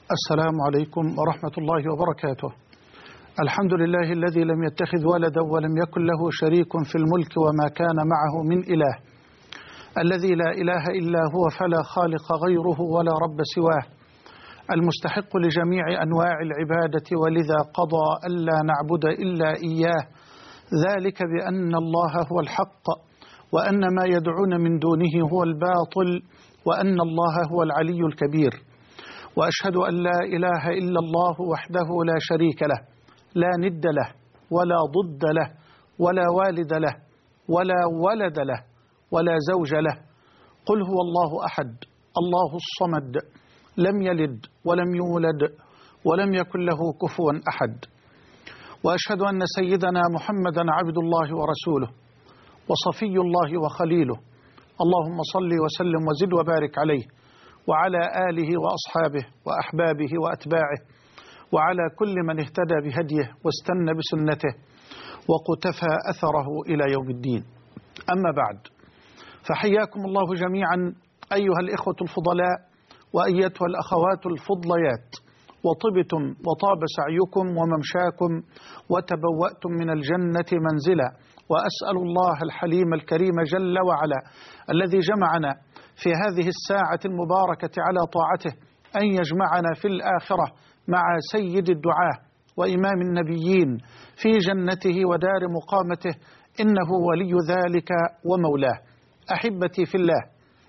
السلام عليكم ورحمة الله وبركاته. الحمد لله الذي لم يتخذ ولدا ولم يكن له شريك في الملك وما كان معه من إله، الذي لا إله إلا هو فلا خالق غيره ولا رب سواه، المستحق لجميع أنواع العبادة، ولذا قضى ألا نعبد إلا إياه، ذلك بأن الله هو الحق وأن ما يدعون من دونه هو الباطل وأن الله هو العلي الكبير. وأشهد أن لا إله إلا الله وحده لا شريك له، لا ند له ولا ضد له ولا والد له ولا ولد له ولا زوج له. قل هو الله أحد الله الصمد، لم يلد ولم يولد ولم يكن له كفوا أحد. وأشهد أن سيدنا محمدا عبد الله ورسوله وصفي الله وخليله، اللهم صل وسلم وزد وبارك عليه وعلى آله وأصحابه وأحبابه وأتباعه وعلى كل من اهتدى بهديه واستنى بسنته وقتفى أثره إلى يوم الدين. أما بعد، فحياكم الله جميعا أيها الإخوة الفضلاء وأيتها الأخوات الفضليات، وطبتم وطاب سعيكم وممشاكم وتبوأتم من الجنة منزلا. وأسأل الله الحليم الكريم جل وعلا الذي جمعنا في هذه الساعة المباركة على طاعته أن يجمعنا في الآخرة مع سيد الدعاة وإمام النبيين في جنته ودار مقامته، إنه ولي ذلك ومولاه. أحبتي في الله،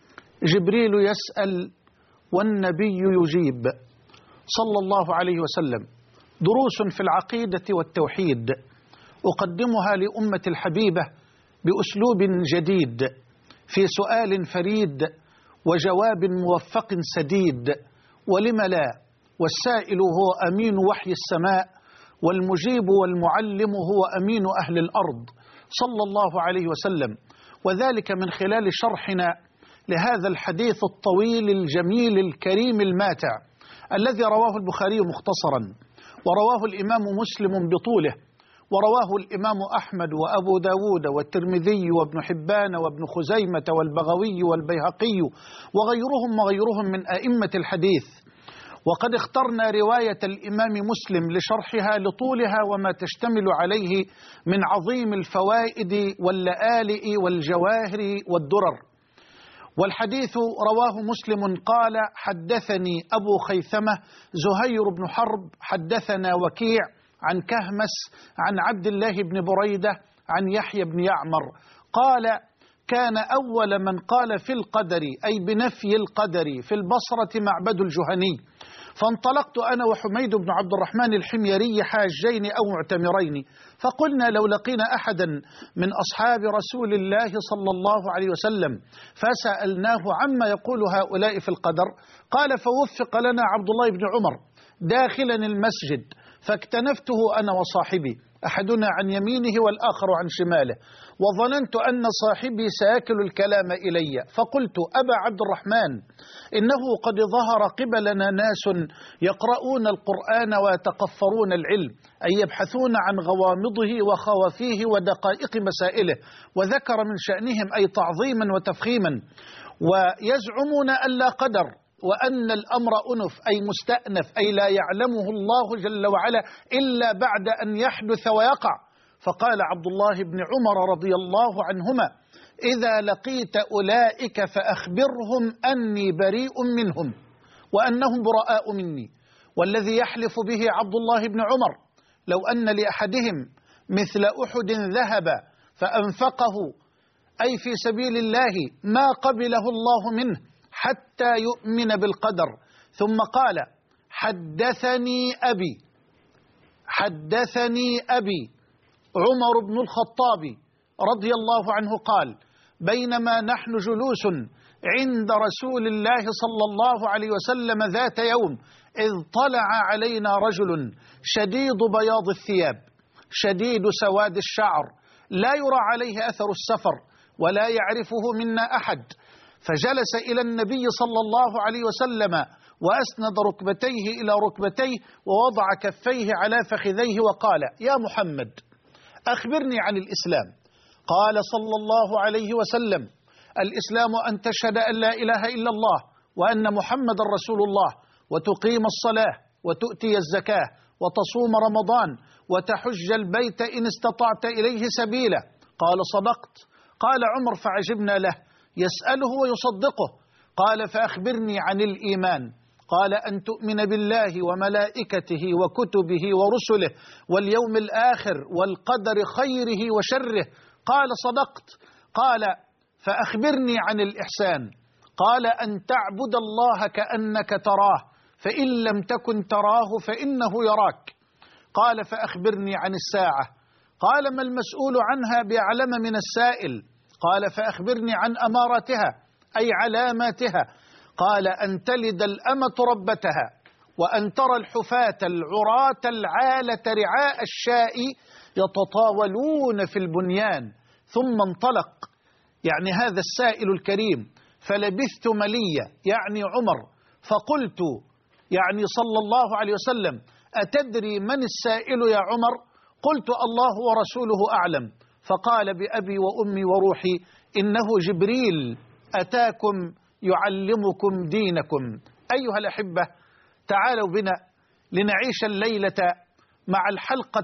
جبريل يسأل والنبي يجيب صلى الله عليه وسلم، دروس في العقيدة والتوحيد أقدمها لأمة الحبيبة بأسلوب جديد، في سؤال فريد وجواب موفق سديد. ولم لا؟ والسائل هو أمين وحي السماء، والمجيب والمعلم هو أمين أهل الأرض صلى الله عليه وسلم، وذلك من خلال شرحنا لهذا الحديث الطويل الجميل الكريم الماتع الذي رواه البخاري مختصرا، ورواه الإمام مسلم بطوله، ورواه الإمام أحمد وأبو داود والترمذي وابن حبان وابن خزيمة والبغوي والبيهقي وغيرهم من أئمة الحديث. وقد اخترنا رواية الإمام مسلم لشرحها لطولها وما تشتمل عليه من عظيم الفوائد واللآلئ والجواهر والدرر. والحديث رواه مسلم قال: حدثني أبو خيثمة زهير بن حرب حدثنا وكيع عن كهمس عن عبد الله بن بريدة عن يحيى بن يعمر قال: كان أول من قال في القدر، أي بنفي القدر، في البصرة معبد الجهني، فانطلقت أنا وحميد بن عبد الرحمن الحميري حاجين أو معتمرين، فقلنا لو لقينا أحدا من أصحاب رسول الله صلى الله عليه وسلم فسألناه عما يقول هؤلاء في القدر، قال: فوفق لنا عبد الله بن عمر داخلا المسجد، فاكتنفته أنا وصاحبي، أحدنا عن يمينه والآخر عن شماله، وظننت أن صاحبي سيأكل الكلام إلي، فقلت: أبا عبد الرحمن، إنه قد ظهر قبلنا ناس يقرؤون القرآن ويتقفرون العلم، أي يبحثون عن غوامضه وخوافيه ودقائق مسائله، وذكر من شأنهم أي تعظيما وتفخيما، ويزعمون أن لا قدر، وأن الأمر أنف أي مستأنف، أي لا يعلمه الله جل وعلا إلا بعد أن يحدث ويقع. فقال عبد الله بن عمر رضي الله عنهما: إذا لقيت أولئك فأخبرهم أني بريء منهم وأنهم براء مني. والذي يحلف به عبد الله بن عمر لو أن لأحدهم مثل أحد ذهبا فأنفقه أي في سبيل الله ما قبله الله منه حتى يؤمن بالقدر. ثم قال: حدثني أبي عمر بن الخطاب رضي الله عنه قال: بينما نحن جلوس عند رسول الله صلى الله عليه وسلم ذات يوم، إذ طلع علينا رجل شديد بياض الثياب شديد سواد الشعر، لا يرى عليه أثر السفر ولا يعرفه منا أحد، فجلس إلى النبي صلى الله عليه وسلم وأسند ركبتيه إلى ركبتيه ووضع كفيه على فخذيه وقال: يا محمد، أخبرني عن الإسلام. قال صلى الله عليه وسلم: الإسلام أن تشهد أن لا إله إلا الله وأن محمد رسول الله وتقيم الصلاة وتؤتي الزكاة وتصوم رمضان وتحج البيت إن استطعت إليه سبيلا. قال صدقت. قال عمر فعجبنا له يسأله ويصدقه. قال فأخبرني عن الإيمان. قال أن تؤمن بالله وملائكته وكتبه ورسله واليوم الآخر والقدر خيره وشره. قال صدقت. قال فأخبرني عن الإحسان. قال أن تعبد الله كأنك تراه فإن لم تكن تراه فإنه يراك. قال فأخبرني عن الساعة. قال ما المسؤول عنها بأعلم من السائل. قال فأخبرني عن أمارتها أي علاماتها. قال أن تلد الأمة ربتها وأن ترى الحفاة العراة العالة رعاء الشاء يتطاولون في البنيان. ثم انطلق، يعني هذا السائل الكريم، فلبثت مليا يعني عمر، فقلت يعني صلى الله عليه وسلم أتدري من السائل يا عمر؟ قلت الله ورسوله أعلم. فقال بأبي وأمي وروحي إنه جبريل أتاكم يعلمكم دينكم. أيها الأحبة، تعالوا بنا لنعيش الليلة مع الحلقة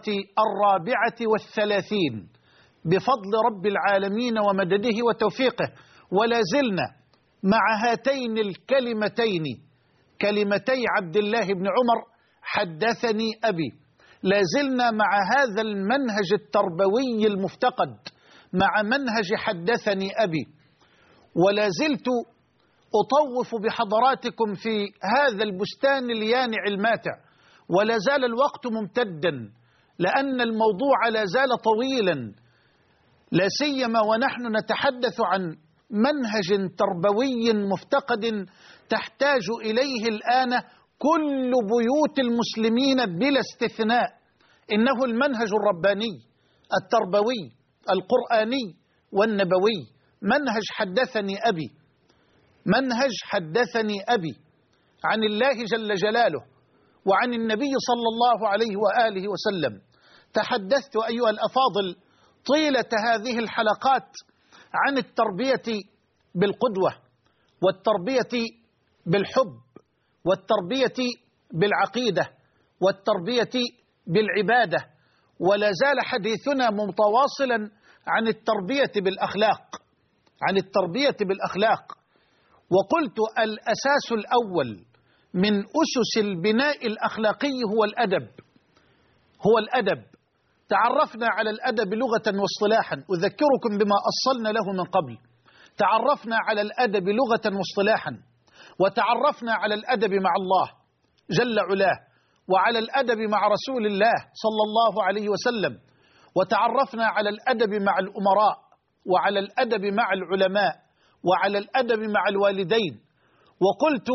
34 بفضل رب العالمين ومدده وتوفيقه، ولا زلنا مع هاتين الكلمتين كلمتي عبد الله بن عمر حدثني أبي. لا زلنا مع هذا المنهج التربوي المفتقد، مع منهج حدثني أبي، ولا زلت أطوف بحضراتكم في هذا البستان اليانع الماتع، ولا زال الوقت ممتدا لأن الموضوع لا زال طويلا، لا سيما ونحن نتحدث عن منهج تربوي مفتقد تحتاج إليه الآن كل بيوت المسلمين بلا استثناء. إنه المنهج الرباني التربوي القرآني والنبوي، منهج حدثني أبي، منهج حدثني أبي عن الله جل جلاله وعن النبي صلى الله عليه وآله وسلم. تحدثت أيها الأفاضل طيلة هذه الحلقات عن التربية بالقدوة، والتربية بالحب، والتربية بالعقيدة، والتربية بالعبادة، ولا زال حديثنا متواصلا عن التربية بالأخلاق، عن التربية بالأخلاق. وقلت الأساس الأول من أسس البناء الأخلاقي هو الأدب، هو الأدب. تعرفنا على الأدب لغة واصطلاحا، أذكركم بما أصلنا له من قبل. تعرفنا على الأدب لغة واصطلاحا، وتعرفنا على الأدب مع الله جل علاه، وعلى الأدب مع رسول الله صلى الله عليه وسلم، وتعرفنا على الأدب مع الأمراء، وعلى الأدب مع العلماء، وعلى الأدب مع الوالدين. وقلت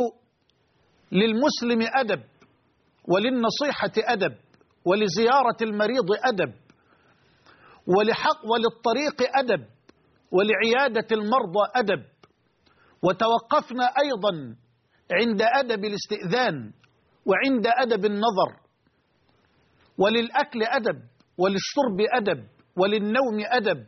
للمسلم أدب، وللنصيحة أدب، ولزيارة المريض أدب، وللطريق أدب، ولعيادة المرضى أدب. وتوقفنا أيضا عند أدب الاستئذان، وعند أدب النظر، وللأكل أدب، وللشرب أدب، وللنوم أدب،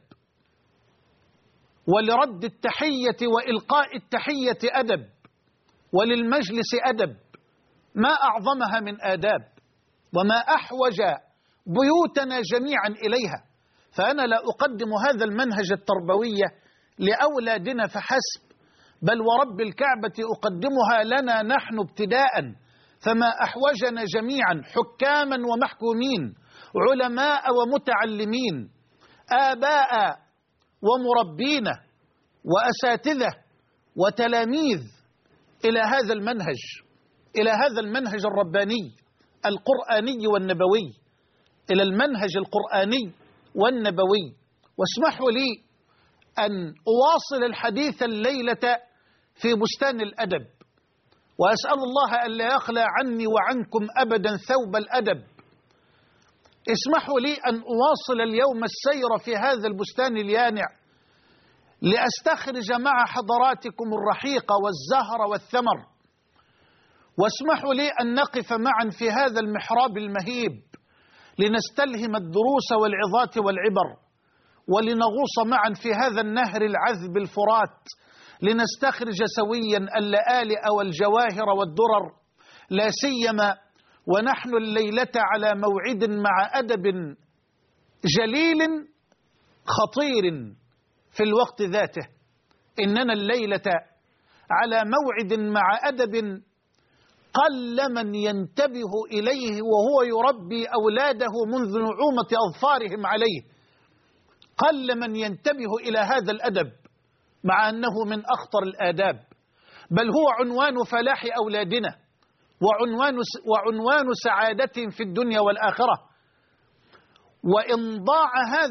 ولرد التحية وإلقاء التحية أدب، وللمجلس أدب. ما أعظمها من آداب، وما أحوج بيوتنا جميعا إليها. فأنا لا أقدم هذا المنهج التربوي لأولادنا فحسب، بل ورب الكعبة أقدمها لنا نحن ابتداء. فما أحوجنا جميعا حكاما ومحكومين، علماء ومتعلمين، آباء ومربين وأساتذة وتلاميذ إلى هذا المنهج، إلى هذا المنهج الرباني القرآني والنبوي، إلى المنهج القرآني والنبوي. واسمحوا لي أن أواصل الحديث الليلة في بستان الأدب، وأسأل الله أن لا يخلى عني وعنكم أبدا ثوب الأدب. اسمحوا لي أن أواصل اليوم السير في هذا البستان اليانع لأستخرج مع حضراتكم الرحيق والزهر والثمر. واسمحوا لي أن نقف معا في هذا المحراب المهيب لنستلهم الدروس والعظات والعبر، ولنغوص معا في هذا النهر العذب الفرات لنستخرج سويا اللآلئ والجواهر والدرر، لا سيما ونحن الليلة على موعد مع أدب جليل خطير في الوقت ذاته. إننا الليلة على موعد مع أدب قل من ينتبه إليه وهو يربي أولاده منذ نعومة أظفارهم عليه. قل من ينتبه إلى هذا الأدب مع أنه من أخطر الآداب، بل هو عنوان فلاح أولادنا وعنوان سعادتهم في الدنيا والآخرة. وإن ضاع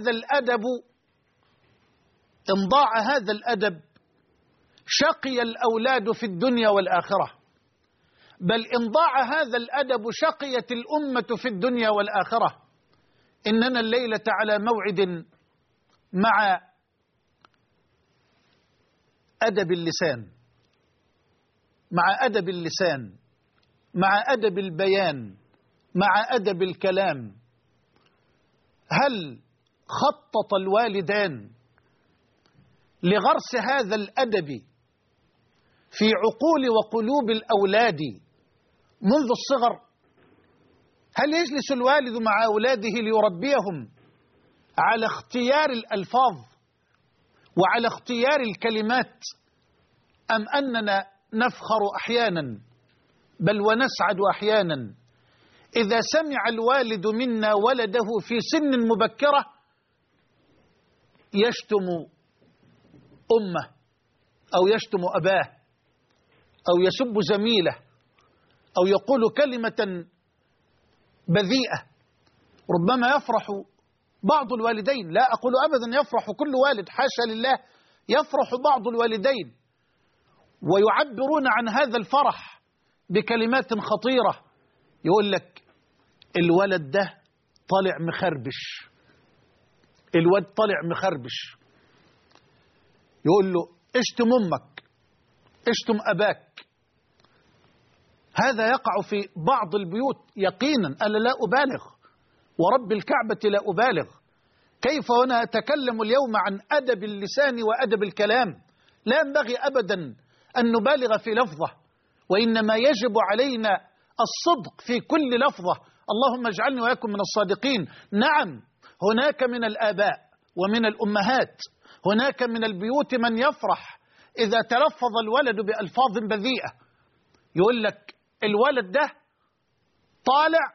هذا الأدب شقي الأولاد في الدنيا والآخرة، بل إن ضاع هذا الأدب شقيت الأمة في الدنيا والآخرة. إننا الليلة على موعد مع أدب اللسان، مع أدب البيان، مع أدب الكلام. هل خطط الوالدان لغرس هذا الأدب في عقول وقلوب الأولاد منذ الصغر؟ هل يجلس الوالد مع أولاده ليربيهم على اختيار الألفاظ وعلى اختيار الكلمات، أم أننا نفخر أحيانا بل ونسعد أحيانا إذا سمع الوالد منا ولده في سن مبكرة يشتم أمه أو يشتم أباه أو يسب زميله أو يقول كلمة بذيئة؟ ربما يفرح بعض الوالدين، لا أقول أبدا يفرح كل والد، حاشا لله، يفرح بعض الوالدين ويعبرون عن هذا الفرح بكلمات خطيرة. يقول لك الولد ده طالع مخربش، الولد طالع مخربش. يقول له اشتم أمك، اشتم أباك. هذا يقع في بعض البيوت يقينا، أنا لا أبالغ ورب الكعبة لا أبالغ. كيف وأنا أتكلم اليوم عن أدب اللسان وأدب الكلام؟ لا ينبغي أبدا أن نبالغ في لفظة، وإنما يجب علينا الصدق في كل لفظة. اللهم اجعلني وإياكم من الصادقين. نعم، هناك من الآباء ومن الأمهات، هناك من البيوت من يفرح إذا تلفظ الولد بألفاظ بذيئة. يقول لك الولد ده طالع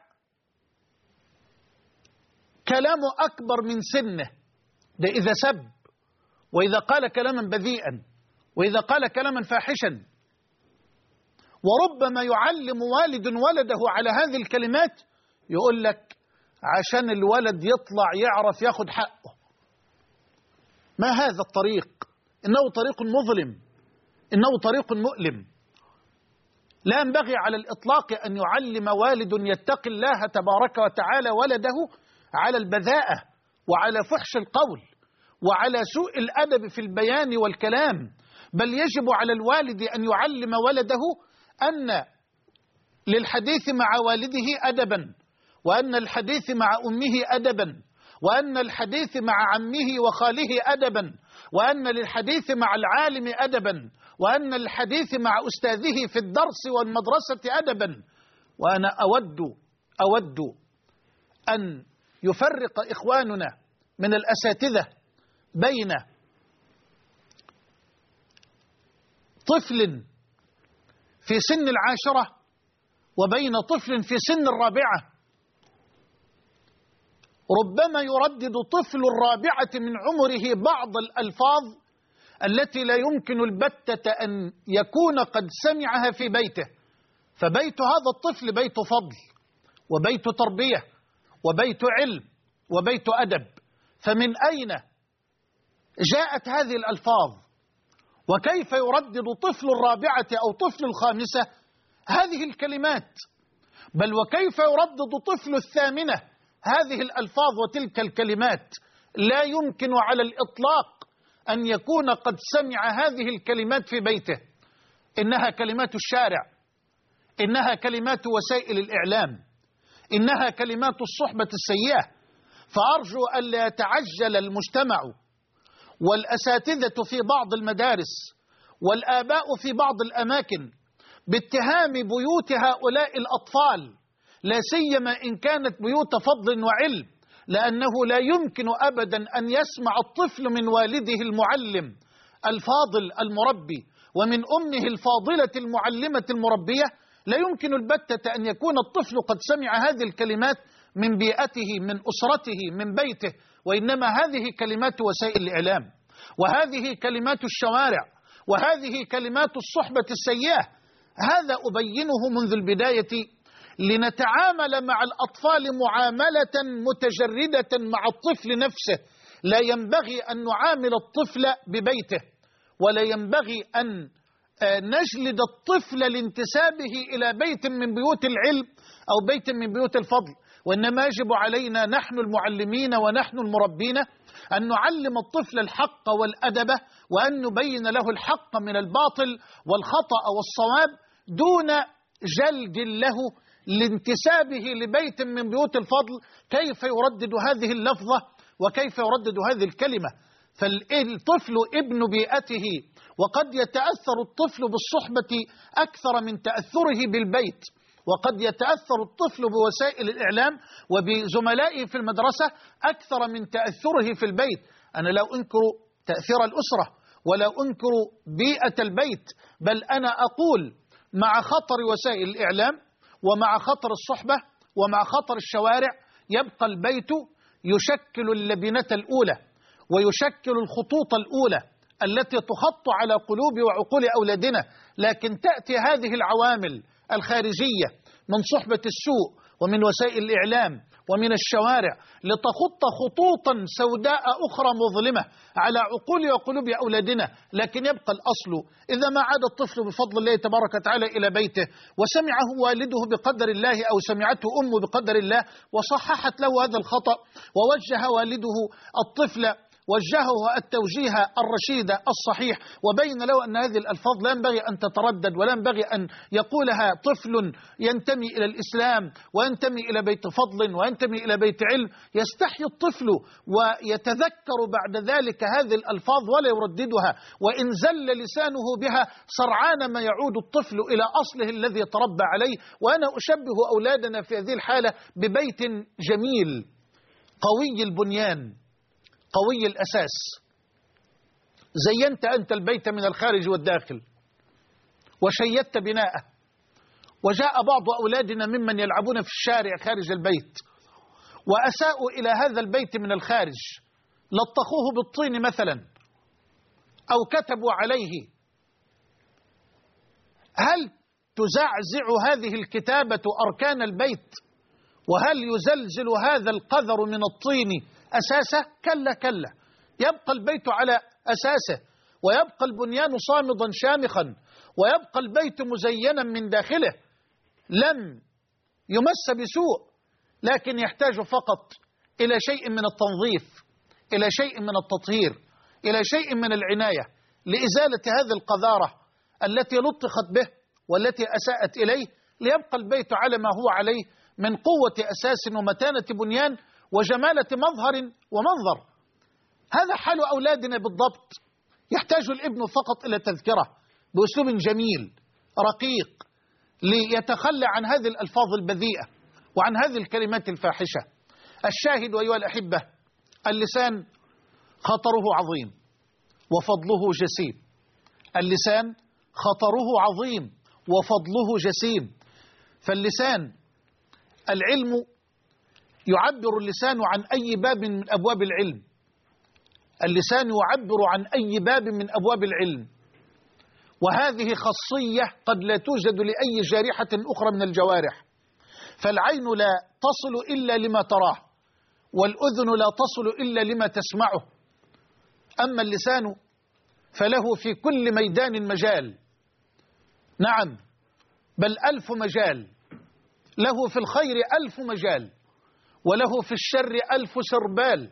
كلامه أكبر من سنه، ده إذا سب وإذا قال كلاما بذيئا وإذا قال كلاما فاحشا. وربما يعلم والد ولده على هذه الكلمات، يقول لك عشان الولد يطلع يعرف ياخد حقه. ما هذا الطريق؟ إنه طريق مظلم، إنه طريق مؤلم. لا ينبغي على الإطلاق أن يعلم والد يتقي الله تبارك وتعالى ولده على البذاءة وعلى فحش القول وعلى سوء الأدب في البيان والكلام، بل يجب على الوالد أن يعلم ولده أن للحديث مع والده أدبا، وأن الحديث مع أمه أدبا، وأن الحديث مع عمه وخاله أدبا، وأن للحديث مع العالم أدبا، وأن الحديث مع أستاذه في الدرس والمدرسة أدبا. وأنا أود أن يفرق إخواننا من الأساتذة بين طفل في سن 10 وبين طفل في سن 4. ربما يردد طفل 4 من عمره بعض الألفاظ التي لا يمكن البتة أن يكون قد سمعها في بيته، فبيت هذا الطفل بيت فضل وبيت تربية وبيت علم وبيت أدب. فمن أين جاءت هذه الألفاظ؟ وكيف يردد طفل 4 أو طفل 5 هذه الكلمات؟ بل وكيف يردد طفل 8 هذه الألفاظ وتلك الكلمات؟ لا يمكن على الإطلاق أن يكون قد سمع هذه الكلمات في بيته. إنها كلمات الشارع، إنها كلمات وسائل الإعلام، إنها كلمات الصحبة السيئة. فأرجو ألا يتعجل المجتمع والأساتذة في بعض المدارس والآباء في بعض الأماكن باتهام بيوت هؤلاء الأطفال، لا سيما إن كانت بيوت فضل وعلم، لأنه لا يمكن أبدا أن يسمع الطفل من والده المعلم الفاضل المربي ومن أمه الفاضلة المعلمة المربية، لا يمكن البتة أن يكون الطفل قد سمع هذه الكلمات من بيئته، من أسرته، من بيته، وإنما هذه كلمات وسائل الإعلام، وهذه كلمات الشوارع، وهذه كلمات الصحبة السيئة. هذا أبينه منذ البداية لنتعامل مع الأطفال معاملة متجردة مع الطفل نفسه. لا ينبغي أن نعامل الطفل ببيته، ولا ينبغي أن نجلد الطفل لانتسابه إلى بيت من بيوت العلم أو بيت من بيوت الفضل، وإنما يجب علينا نحن المعلمين ونحن المربين أن نعلم الطفل الحق والأدب، وأن نبين له الحق من الباطل والخطأ والصواب دون جلد له لانتسابه لبيت من بيوت الفضل كيف يردد هذه اللفظة وكيف يردد هذه الكلمة. فالطفل ابن بيئته، وقد يتأثر الطفل بالصحبة أكثر من تأثره بالبيت، وقد يتأثر الطفل بوسائل الإعلام وبزملائه في المدرسة أكثر من تأثره في البيت. أنا لا أنكر تأثير الأسرة ولا أنكر بيئة البيت، بل أنا أقول مع خطر وسائل الإعلام ومع خطر الصحبة ومع خطر الشوارع يبقى البيت يشكل اللبنة الأولى ويشكل الخطوط الأولى التي تخط على قلوب وعقول أولادنا. لكن تأتي هذه العوامل الخارجية من صحبة السوء ومن وسائل الإعلام ومن الشوارع لتخط خطوطا سوداء أخرى مظلمة على عقول وقلوب أولادنا. لكن يبقى الأصل إذا ما عاد الطفل بفضل الله تبارك وتعالى إلى بيته وسمعه والده بقدر الله أو سمعته أمه بقدر الله وصححت له هذا الخطأ ووجه والده الطفل وجهه التوجيه الرشيد الصحيح وبين له أن هذه الألفاظ لا ينبغي أن تتردد ولا ينبغي أن يقولها طفل ينتمي إلى الإسلام وينتمي إلى بيت فضل وينتمي إلى بيت علم. يستحي الطفل ويتذكر بعد ذلك هذه الألفاظ ولا يرددها، وإن زل لسانه بها سرعان ما يعود الطفل إلى أصله الذي تربى عليه. وأنا أشبه أولادنا في هذه الحالة ببيت جميل قوي البنيان قوي الأساس. زينت أنت البيت من الخارج والداخل وشيدت بناءه، وجاء بعض أولادنا ممن يلعبون في الشارع خارج البيت وأساءوا إلى هذا البيت من الخارج، لطخوه بالطين مثلا أو كتبوا عليه. هل تزعزع هذه الكتابة أركان البيت؟ وهل يزلزل هذا القذر من الطين أساسه؟ كلا كلا، يبقى البيت على أساسه ويبقى البنيان صامدا شامخا ويبقى البيت مزينا من داخله لم يمس بسوء، لكن يحتاج فقط إلى شيء من التنظيف، إلى شيء من التطهير، إلى شيء من العناية لإزالة هذه القذارة التي لطخت به والتي أساءت إليه، ليبقى البيت على ما هو عليه من قوة أساس ومتانة بنيان وجمالة مظهر ومنظر. هذا حال أولادنا بالضبط. يحتاج الابن فقط إلى تذكرة بأسلوب جميل رقيق ليتخلى عن هذه الألفاظ البذيئة وعن هذه الكلمات الفاحشة. الشاهد أيها الأحبة، اللسان خطره عظيم وفضله جسيم. اللسان خطره عظيم وفضله جسيم. فاللسان العلم يعبر اللسان عن أي باب من أبواب العلم. اللسان يعبر عن أي باب من أبواب العلم، وهذه خاصية قد لا توجد لأي جارحة أخرى من الجوارح. فالعين لا تصل إلا لما تراه، والأذن لا تصل إلا لما تسمعه. أما اللسان فله في كل ميدان مجال، نعم بل 1000 مجال. له في الخير 1000 مجال، وله في الشر 1000 سربال.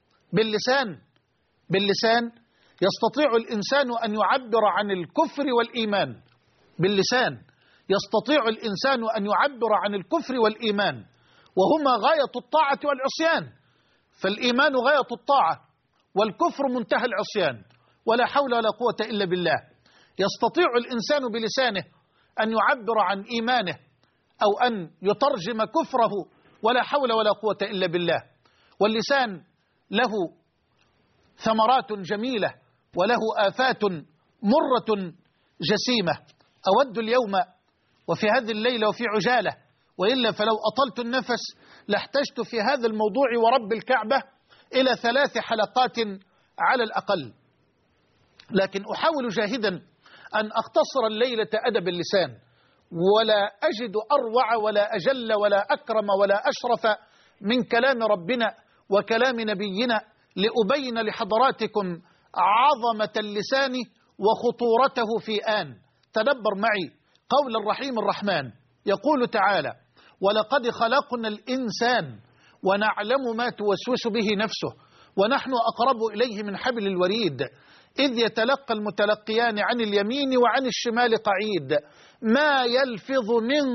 باللسان يستطيع الإنسان أن يعبر عن الكفر والإيمان. باللسان يستطيع الإنسان أن يعبر عن الكفر والإيمان، وهما غاية الطاعة والعصيان. فالإيمان غاية الطاعة والكفر منتهى العصيان، ولا حول ولا قوة إلا بالله. يستطيع الإنسان بلسانه أن يعبر عن إيمانه أو أن يترجم كفره، ولا حول ولا قوة إلا بالله. واللسان له ثمرات جميلة وله آفات مرة جسيمة. أود اليوم وفي هذه الليلة وفي عجالة، وإلا فلو أطلت النفس لاحتجت في هذا الموضوع ورب الكعبة إلى 3 حلقات على الأقل، لكن أحاول جاهدا أن أختصر الليلة أدب اللسان، ولا أجد أروع ولا أجل ولا أكرم ولا أشرف من كلام ربنا وكلام نبينا لأبين لحضراتكم عظمة اللسان وخطورته في آن. تدبر معي قول الرحيم الرحمن، يقول تعالى: ولقد خلقنا الإنسان ونعلم ما توسوس به نفسه ونحن أقرب إليه من حبل الوريد إذ يتلقى المتلقيان عن اليمين وعن الشمال قعيد ما يلفظ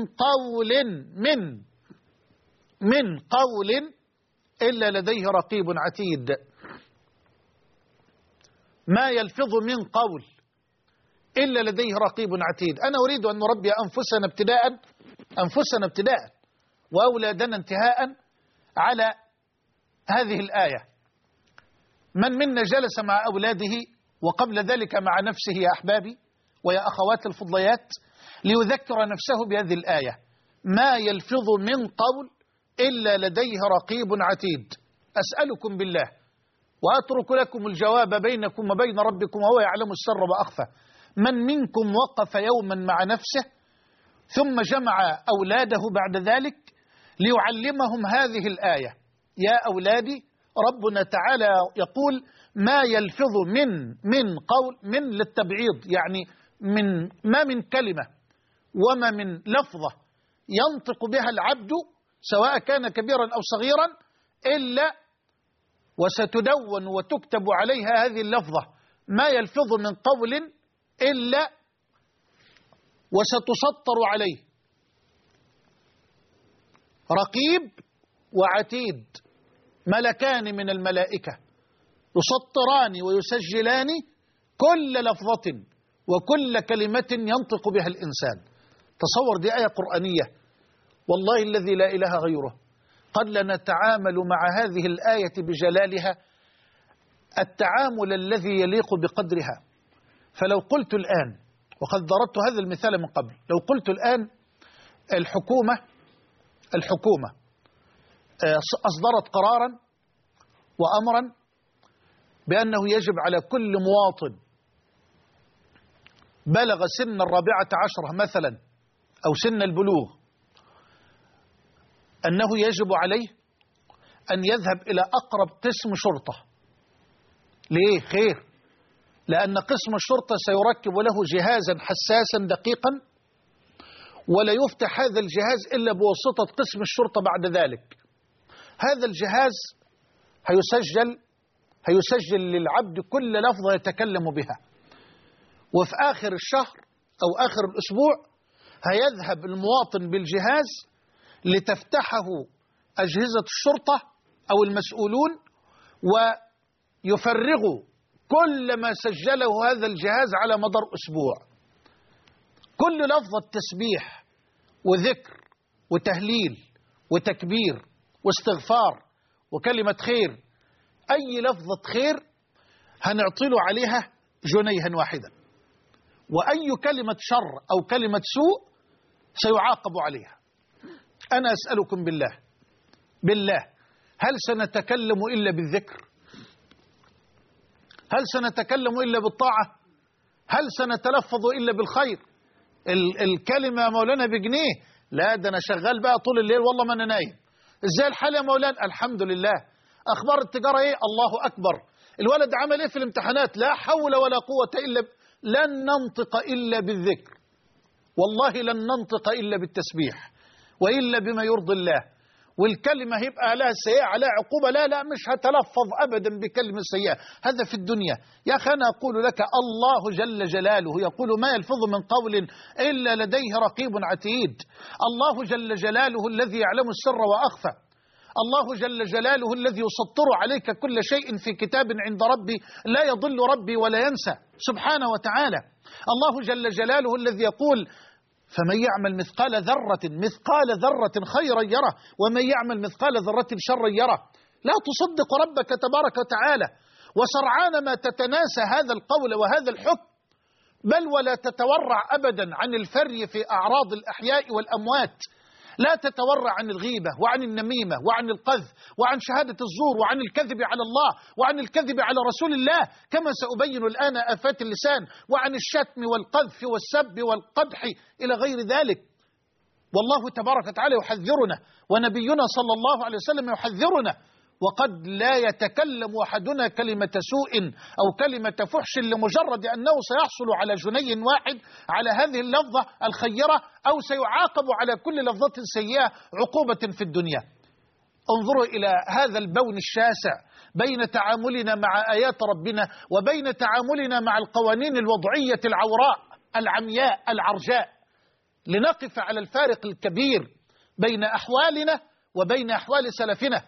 من قول إلا لديه رقيب عتيد. ما يلفظ من قول إلا لديه رقيب عتيد. أنا أريد أن نربي أنفسنا ابتداء وأولادنا انتهاء على هذه الآية. من منا جلس مع أولاده وقبل ذلك مع نفسه يا أحبابي ويا أخوات الفضليات ليذكر نفسه بهذه الآية: ما يلفظ من قول إلا لديه رقيب عتيد. أسألكم بالله وأترك لكم الجواب بينكم وبين ربكم وهو يعلم السر وأخفى، من منكم وقف يوما مع نفسه ثم جمع أولاده بعد ذلك ليعلمهم هذه الآية؟ يا أولادي، ربنا تعالى يقول: ما يلفظ من قول، من للتبعيض، يعني ما من كلمة وما من لفظة ينطق بها العبد سواء كان كبيرا أو صغيرا إلا وستدون وتكتب عليها هذه اللفظة: ما يلفظ من قول إلا وستسطر عليه رقيب وعتيد، ملكان من الملائكة يسطران ويسجلان كل لفظة وكل كلمة ينطق بها الإنسان. تصور، دي آية قرآنية والله الذي لا إله غيره. قد لنتعامل مع هذه الآية بجلالها التعامل الذي يليق بقدرها. فلو قلت الآن، وقد ضربت هذا المثال من قبل، لو قلت الآن الحكومة أصدرت قرارا وأمرا بأنه يجب على كل مواطن بلغ سن 14 مثلا أو سن البلوغ أنه يجب عليه أن يذهب إلى أقرب قسم شرطة. ليه؟ خير، لأن قسم الشرطة سيركب له جهازا حساسا دقيقا ولا يفتح هذا الجهاز إلا بواسطة قسم الشرطة. بعد ذلك هذا الجهاز هيسجل للعبد كل لفظة يتكلم بها، وفي آخر الشهر أو آخر الأسبوع هيذهب المواطن بالجهاز لتفتحه أجهزة الشرطة أو المسؤولون ويفرغوا كل ما سجله هذا الجهاز على مدار أسبوع. كل لفظة تسبيح وذكر وتهليل وتكبير واستغفار وكلمة خير، أي لفظة خير هنعطله عليها جنيها واحدا، وأي كلمة شر أو كلمة سوء سيعاقب عليها. أنا أسألكم بالله هل سنتكلم إلا بالذكر؟ هل سنتكلم إلا بالطاعة؟ هل سنتلفظ إلا بالخير؟ الكلمة يا مولانا بجنيه، لا ده أنا شغال بقى طول الليل والله ما أنا نايم. إزاي الحال يا مولانا؟ الحمد لله. أخبار التجارة إيه؟ الله أكبر. الولد عمل إيه في الامتحانات؟ لا حول ولا قوة إلا لن ننطق إلا بالذكر، والله لن ننطق إلا بالتسبيح وإلا بما يرضي الله. والكلمة هيبقى لها سيئة عليها عقوبة، لا مش هتلفظ أبدا بكلمة سيئة. هذا في الدنيا. يا أخي أنا أقول لك الله جل جلاله يقول: ما يلفظ من قول إلا لديه رقيب عتيد. الله جل جلاله الذي يعلم السر وأخفى، الله جل جلاله الذي يسطر عليك كل شيء في كتاب عند ربي لا يضل ربي ولا ينسى سبحانه وتعالى. الله جل جلاله الذي يقول: فمن يعمل مثقال ذرة خيرا يره، ومن يعمل مثقال ذرة شرا يره. لا تصدق ربك تبارك وتعالى، وسرعان ما تتناسى هذا القول وهذا الحكم، بل ولا تتورع أبدا عن الفري في أعراض الأحياء والأموات. لا تتورع عن الغيبة وعن النميمة وعن القذف وعن شهادة الزور وعن الكذب على الله وعن الكذب على رسول الله، كما سأبين الآن آفات اللسان، وعن الشتم والقذف والسب والقدح إلى غير ذلك. والله تبارك وتعالى يحذرنا، ونبينا صلى الله عليه وسلم يحذرنا، وقد لا يتكلم أحدنا كلمة سوء أو كلمة فحش لمجرد أنه سيحصل على جني واحد على هذه اللفظة الخيرة، أو سيعاقب على كل لفظة سيئة عقوبة في الدنيا. انظروا إلى هذا البون الشاسع بين تعاملنا مع آيات ربنا وبين تعاملنا مع القوانين الوضعية العوراء العمياء العرجاء، لنقف على الفارق الكبير بين أحوالنا وبين أحوال سلفنا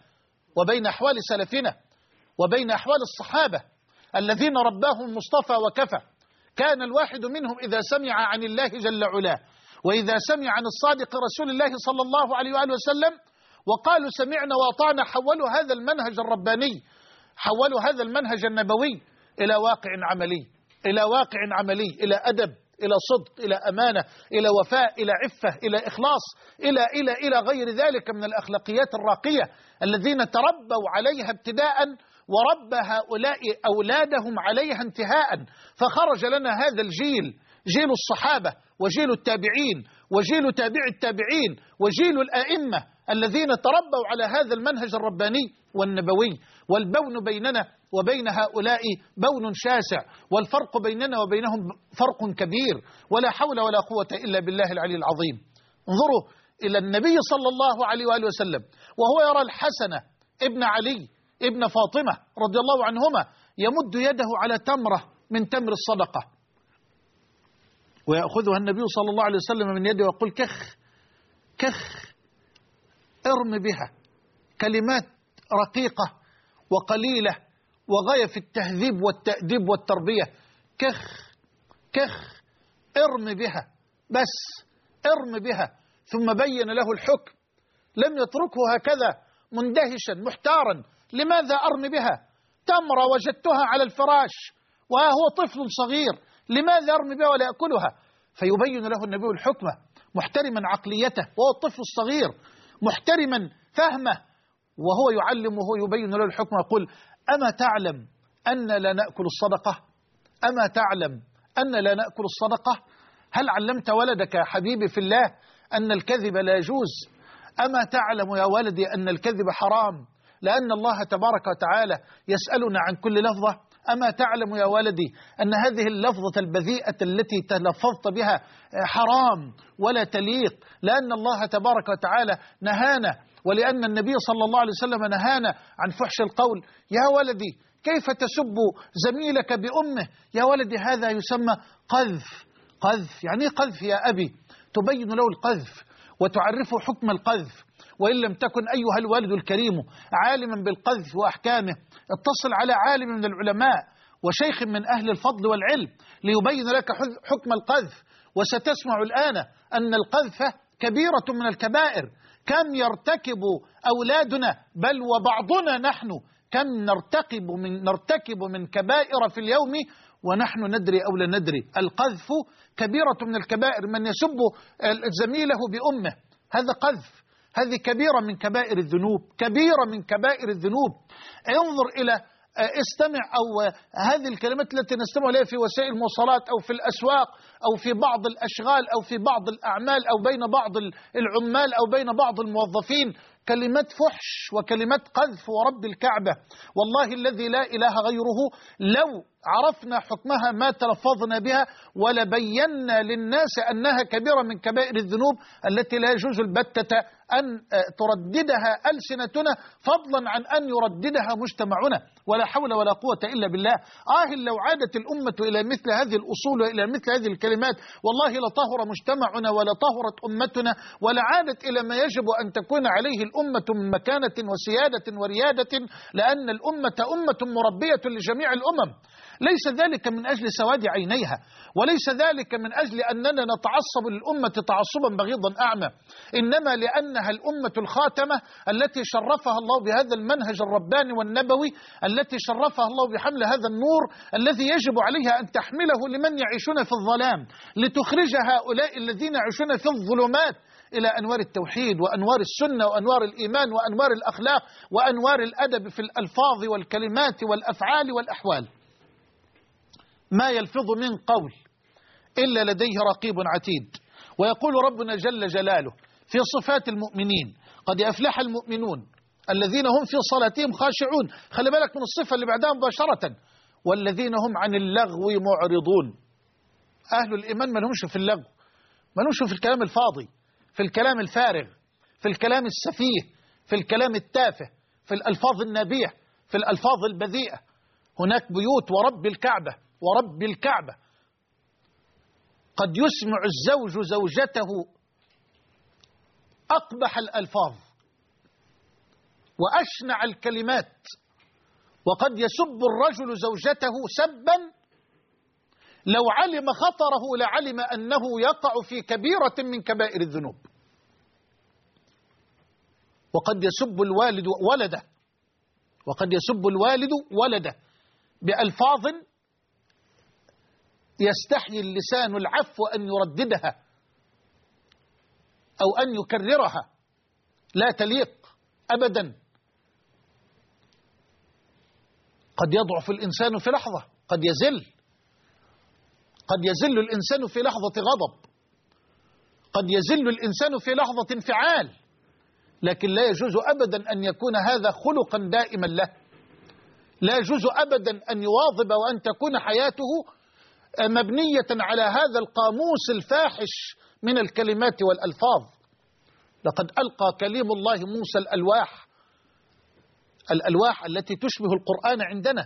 وبين أحوال الصحابة الذين رباهم المصطفى وكفى. كان الواحد منهم إذا سمع عن الله جل علاه وإذا سمع عن الصادق رسول الله صلى الله عليه وآله وسلم وقالوا سمعنا وأطعنا، حولوا هذا المنهج الرباني، حولوا هذا المنهج النبوي إلى واقع عملي، إلى أدب، إلى صدق، إلى أمانة، إلى وفاء، إلى عفة، إلى إخلاص، إلى غير ذلك من الأخلاقيات الراقية الذين تربوا عليها ابتداء وربى هؤلاء أولادهم عليها انتهاء. فخرج لنا هذا الجيل، جيل الصحابة وجيل التابعين وجيل تابع التابعين وجيل الآئمة الذين تربوا على هذا المنهج الرباني والنبوي. والبون بيننا وبين هؤلاء بون شاسع، والفرق بيننا وبينهم فرق كبير، ولا حول ولا قوة إلا بالله العلي العظيم. انظروا إلى النبي صلى الله عليه وآله وسلم وهو يرى الحسن ابن علي ابن فاطمة رضي الله عنهما يمد يده على تمرة من تمر الصدقة، ويأخذها النبي صلى الله عليه وسلم من يده ويقول كخ ارم بها. كلمات رقيقة وقليلة وغاية في التهذيب والتأديب والتربية. كخ ارم بها، بس ارم بها. ثم بين له الحكم، لم يتركه هكذا مندهشا محتارا. لماذا أرم بها؟ تمرة وجدتها على الفراش وهو طفل صغير، لماذا أرم بها ولا أكلها؟ فيبين له النبي الحكمة محترما عقليته وهو الطفل الصغير، محترما فهمه، وهو يعلمه يبين له الحكمة. يقول أما تعلم أن لا نأكل الصدقة؟ أما تعلم أن لا نأكل الصدقة؟ هل علمت ولدك يا حبيبي في الله أن الكذب لا يجوز؟ أما تعلم يا ولدي أن الكذب حرام، لأن الله تبارك وتعالى يسألنا عن كل لفظة؟ أما تعلم يا ولدي أن هذه اللفظة البذيئة التي تلفظت بها حرام ولا تليق، لأن الله تبارك وتعالى نهانا، ولأن النبي صلى الله عليه وسلم نهانا عن فحش القول. يا ولدي كيف تسب زميلك بأمه؟ يا ولدي هذا يسمى قذف. يعني إيه قذف يا أبي؟ تبين له القذف وتعرفه حكم القذف. وإن لم تكن أيها الوالد الكريم عالما بالقذف وأحكامه، اتصل على عالم من العلماء وشيخ من أهل الفضل والعلم ليبين لك حكم القذف. وستسمع الآن أن القذف كبيرة من الكبائر. كم يرتكب أولادنا بل وبعضنا نحن كم نرتكب من كبائر في اليوم ونحن ندري أو لا ندري. القذف كبيرة من الكبائر. من يسب زميله بأمه هذا قذف، هذه كبيرة من كبائر الذنوب، كبيرة من كبائر الذنوب. انظر إلى استمع أو هذه الكلمات التي نستمع إليها في وسائل المواصلات أو في الأسواق أو في بعض الأشغال أو في بعض الأعمال أو بين بعض العمال أو بين بعض الموظفين، كلمات فحش وكلمات قذف ورب الكعبة. والله الذي لا إله غيره لو عرفنا حكمها ما تلفظنا بها ولبينا للناس أنها كبيرة من كبائر الذنوب التي لا يجوز البتة أن ترددها ألسنتنا، فضلا عن أن يرددها مجتمعنا. ولا حول ولا قوة إلا بالله. لو عادت الأمة إلى مثل هذه الأصول وإلى مثل هذه الكلمات الكلمات والله لطهر مجتمعنا ولا طهرت أمتنا ولا عادت إلى ما يجب أن تكون عليه الأمة من مكانة وسيادة وريادة، لأن الأمة أمة مربية لجميع الأمم. ليس ذلك من أجل سواد عينيها، وليس ذلك من أجل أننا نتعصب للأمة تعصبا بغيضا أعمى، إنما لأنها الأمة الخاتمة التي شرفها الله بهذا المنهج الرباني والنبوي، التي شرفها الله بحمل هذا النور الذي يجب عليها أن تحمله لمن يعيشون في الظلام، لتخرج هؤلاء الذين يعيشون في الظلمات إلى أنوار التوحيد وأنوار السنة وأنوار الإيمان وأنوار الأخلاق وأنوار الأدب في الألفاظ والكلمات والأفعال والأحوال. ما يلفظ من قول إلا لديه رقيب عتيد. ويقول ربنا جل جلاله في صفات المؤمنين: قد أفلح المؤمنون الذين هم في صلاتهم خاشعون. خلي بالك من الصفة اللي بعدها مباشرة: والذين هم عن اللغو معرضون. أهل الإيمان ما لهمش في اللغو، ما لهمش في الكلام الفاضي، في الكلام الفارغ، في الكلام السفيه، في الكلام التافه، في الألفاظ النابية، في الألفاظ البذيئة. هناك بيوت ورب الكعبة ورب الكعبة قد يسمع الزوج زوجته أقبح الألفاظ وأشنع الكلمات، وقد يسب الرجل زوجته سبا لو علم خطره لعلم أنه يقع في كبيرة من كبائر الذنوب. وقد يسب الوالد ولده، وقد يسب الوالد ولده بألفاظ يستحيي اللسان العفو أن يرددها أو أن يكررها، لا تليق أبدا. قد يضعف الإنسان في لحظة، قد يزل الإنسان في لحظة غضب، قد يزل الإنسان في لحظة انفعال، لكن لا يجوز أبدا أن يكون هذا خلقا دائما له. لا يجوز أبدا أن يواظب وأن تكون حياته مبنية على هذا القاموس الفاحش من الكلمات والألفاظ. لقد ألقى كليم الله موسى الألواح التي تشبه القرآن عندنا،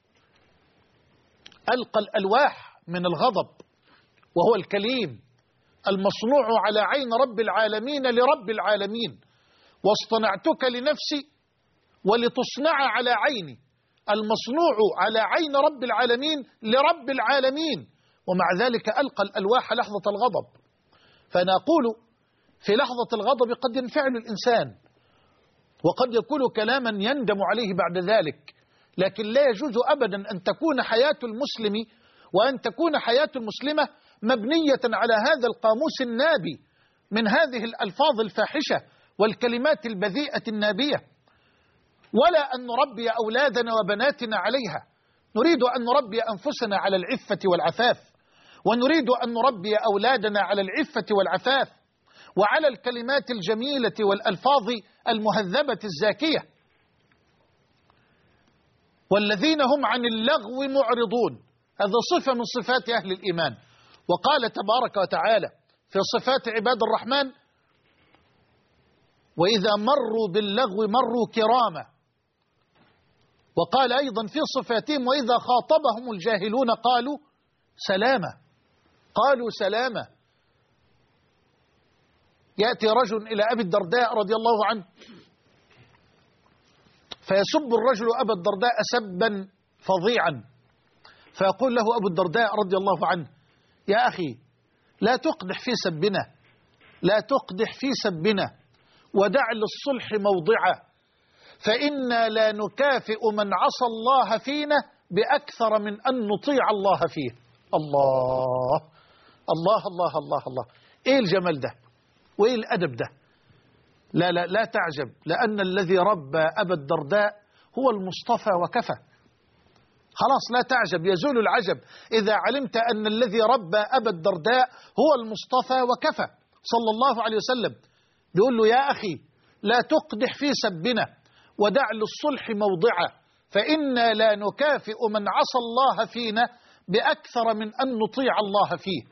ألقى الألواح من الغضب، وهو الكليم المصنوع على عين رب العالمين لرب العالمين. واصطنعتك لنفسي ولتصنع على عيني، المصنوع على عين رب العالمين لرب العالمين، ومع ذلك ألقى الألواح لحظة الغضب. فأنا أقول في لحظة الغضب قد ينفعل الإنسان، وقد يكون كلاما يندم عليه بعد ذلك، لكن لا يجوز أبدا أن تكون حياة المسلم وأن تكون حياة المسلمة مبنية على هذا القاموس النابي من هذه الألفاظ الفاحشة والكلمات البذيئة النابية، ولا أن نربي أولادنا وبناتنا عليها. نريد أن نربي أنفسنا على العفة والعفاف، ونريد أن نربي أولادنا على العفة والعفاف وعلى الكلمات الجميلة والألفاظ المهذبة الزاكية. والذين هم عن اللغو معرضون، هذا صفة من صفات أهل الإيمان. وقال تبارك وتعالى في صفات عباد الرحمن: وإذا مروا باللغو مروا كراما. وقال أيضا في صفاتهم: وإذا خاطبهم الجاهلون قالوا سلاما. قالوا سلاما. يأتي رجل إلى أبي الدرداء رضي الله عنه فيسب الرجل أبا الدرداء سبا فظيعا، فيقول له أبو الدرداء رضي الله عنه: يا أخي لا تقدح في سبنا، لا تقدح في سبنا، ودع للصلح موضعه، فإنا لا نكافئ من عصى الله فينا بأكثر من أن نطيع الله فيه. الله الله الله الله الله، إيه الجمال ده وإيه الأدب ده؟ لا لا لا تعجب، لأن الذي ربى أبا الدرداء هو المصطفى وكفى. خلاص لا تعجب، يزول العجب إذا علمت أن الذي ربى أبا الدرداء هو المصطفى وكفى صلى الله عليه وسلم. بيقول له: يا أخي لا تقدح في سبنا، ودع للصلح موضعه، فإنا لا نكافئ من عصى الله فينا بأكثر من أن نطيع الله فيه.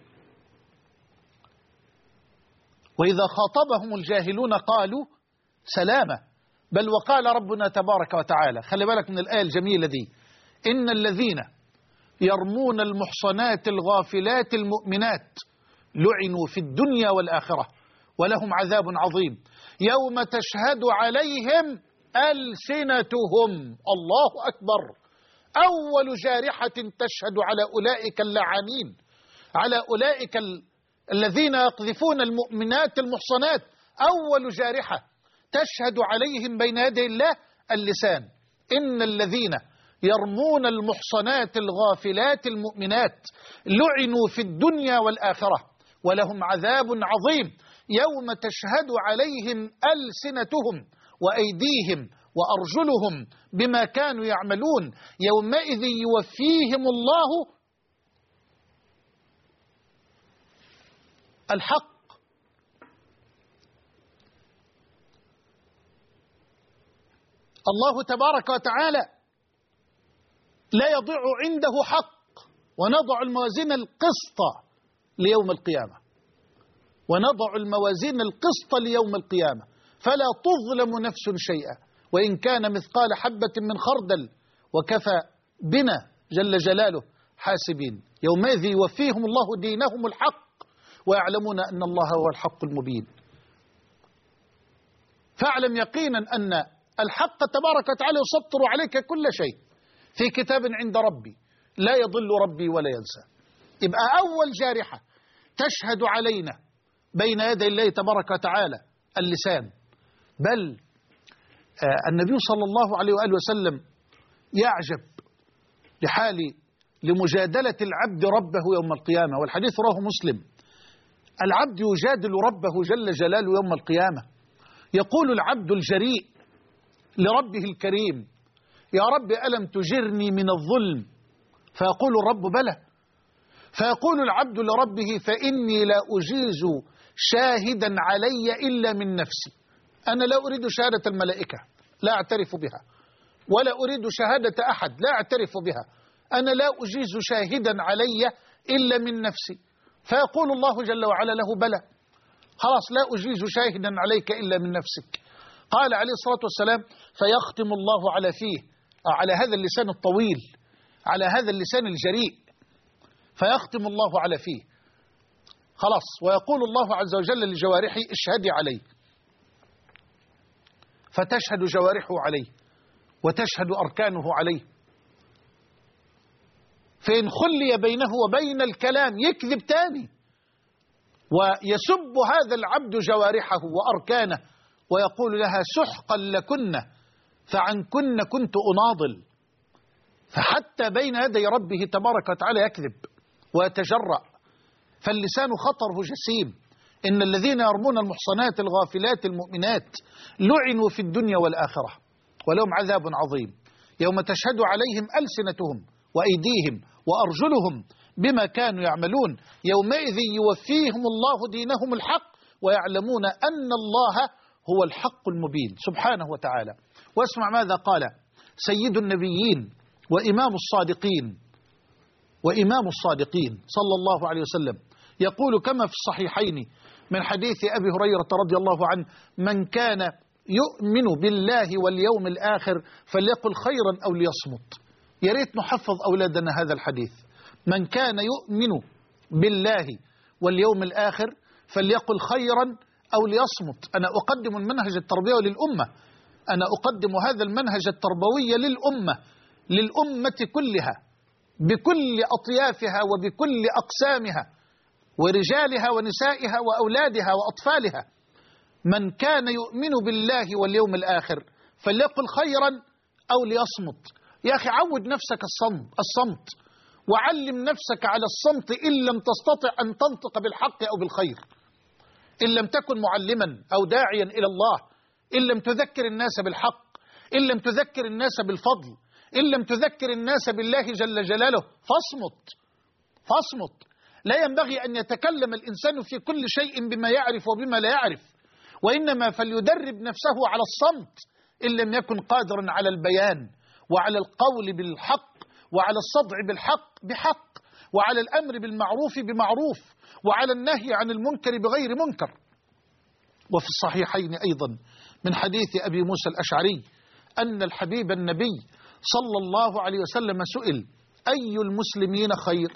وإذا خاطبهم الجاهلون قالوا سلاما. بل وقال ربنا تبارك وتعالى، خلي بالك من الآية الجميلة دي: إن الذين يرمون المحصنات الغافلات المؤمنات لعنوا في الدنيا والآخرة ولهم عذاب عظيم يوم تشهد عليهم ألسنتهم. الله أكبر. أول جارحة تشهد على أولئك اللعانين، على أولئك الذين يقذفون المؤمنات المحصنات، أول جارحة تشهد عليهم بين يدي الله اللسان. إن الذين يرمون المحصنات الغافلات المؤمنات لعنوا في الدنيا والآخرة ولهم عذاب عظيم يوم تشهد عليهم ألسنتهم وأيديهم وأرجلهم بما كانوا يعملون يومئذ يوفيهم الله الحق. الله تبارك وتعالى لا يضيع عنده حق. ونضع الموازين القسط ليوم القيامة، ونضع الموازين القسط ليوم القيامة فلا تظلم نفس شيئا وإن كان مثقال حبة من خردل وكفى بنا جل جلاله حاسبين. يومئذ يوفيهم الله دينهم الحق ويعلمون أن الله هو الحق المبين. فاعلم يقينا أن الحق تبارك وتعالى يسطر عليك كل شيء في كتاب عند ربي لا يضل ربي ولا ينسى. يبقى أول جارحة تشهد علينا بين يدي الله تبارك وتعالى اللسان. بل النبي صلى الله عليه وآله وسلم يعجب لحال لمجادلة العبد ربه يوم القيامة، والحديث رواه مسلم. العبد يجادل ربه جل جلاله يوم القيامة. يقول العبد الجريء لربه الكريم: يا رب ألم تجرني من الظلم؟ فيقول الرب: بلى. فيقول العبد لربه: فإني لا أجيز شاهدا علي إلا من نفسي. أنا لا أريد شهادة الملائكة، لا أعترف بها، ولا أريد شهادة أحد، لا أعترف بها. أنا لا أجيز شاهدا علي إلا من نفسي. فيقول الله جل وعلا له: بلى، خلاص لا أجيز شاهدا عليك إلا من نفسك. قال عليه الصلاة والسلام: فيختم الله على فيه، على هذا اللسان الطويل، على هذا اللسان الجريء، فيختم الله على فيه خلاص، ويقول الله عز وجل لجوارحه: اشهدي عليه. فتشهد جوارحه عليه وتشهد أركانه عليه. فإن خلي بينه وبين الكلام يكذب تاني، ويسب هذا العبد جوارحه وأركانه ويقول لها: سحقا لكن فعنكن كنت أناضل. فحتى بين يدي ربه تبارك وتعالى يكذب ويتجرأ. فاللسان خطره جسيم. إن الذين يرمون المحصنات الغافلات المؤمنات لعنوا في الدنيا والآخرة ولهم عذاب عظيم يوم تشهد عليهم ألسنتهم وأيديهم وأرجلهم بما كانوا يعملون يومئذ يوفيهم الله دينهم الحق ويعلمون أن الله هو الحق المبين سبحانه وتعالى. واسمع ماذا قال سيد النبيين وإمام الصادقين صلى الله عليه وسلم، يقول كما في الصحيحين من حديث أبي هريرة رضي الله عنه: من كان يؤمن بالله واليوم الآخر فليقل خيرا أو ليصمت. يا ريت نحفظ أولادنا هذا الحديث: من كان يؤمن بالله واليوم الآخر فليقل خيرا أو ليصمت. أنا أقدم المنهج التربوي للأمة، أنا أقدم هذا المنهج التربوي للأمة كلها بكل أطيافها وبكل أقسامها ورجالها ونسائها وأولادها وأطفالها. من كان يؤمن بالله واليوم الآخر فليقل خيرا أو ليصمت. يا أخي عود نفسك الصمت، وعلم نفسك على الصمت إن لم تستطع أن تنطق بالحق أو بالخير، إن لم تكن معلما أو داعيا إلى الله، إن لم تذكر الناس بالحق، إن لم تذكر الناس بالفضل، إن لم تذكر الناس بالله جل جلاله، فاصمت. لا ينبغي أن يتكلم الإنسان في كل شيء بما يعرف وبما لا يعرف، وإنما فليدرب نفسه على الصمت إن لم يكن قادرا على البيان وعلى القول بالحق وعلى الصدع بالحق بحق، وعلى الأمر بالمعروف بمعروف، وعلى النهي عن المنكر بغير منكر. وفي الصحيحين أيضا من حديث أبي موسى الأشعري أن الحبيب النبي صلى الله عليه وسلم سئل أي المسلمين خير؟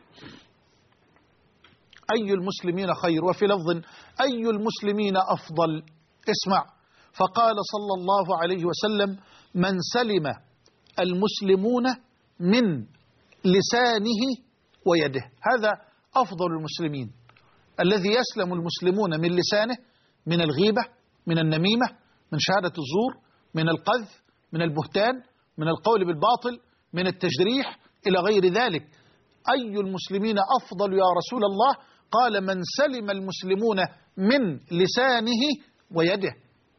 أي المسلمين خير؟ وفي لفظ أي المسلمين أفضل؟ اسمع، فقال صلى الله عليه وسلم: من سلم المسلمون من لسانه ويده. هذا أفضل المسلمين، الذي يسلم المسلمون من لسانه، من الغيبة، من النميمة، من شهادة الزور، من القذف، من البهتان، من القول بالباطل، من التجريح إلى غير ذلك. أي المسلمين أفضل يا رسول الله؟ قال: من سلم المسلمون من لسانه ويده.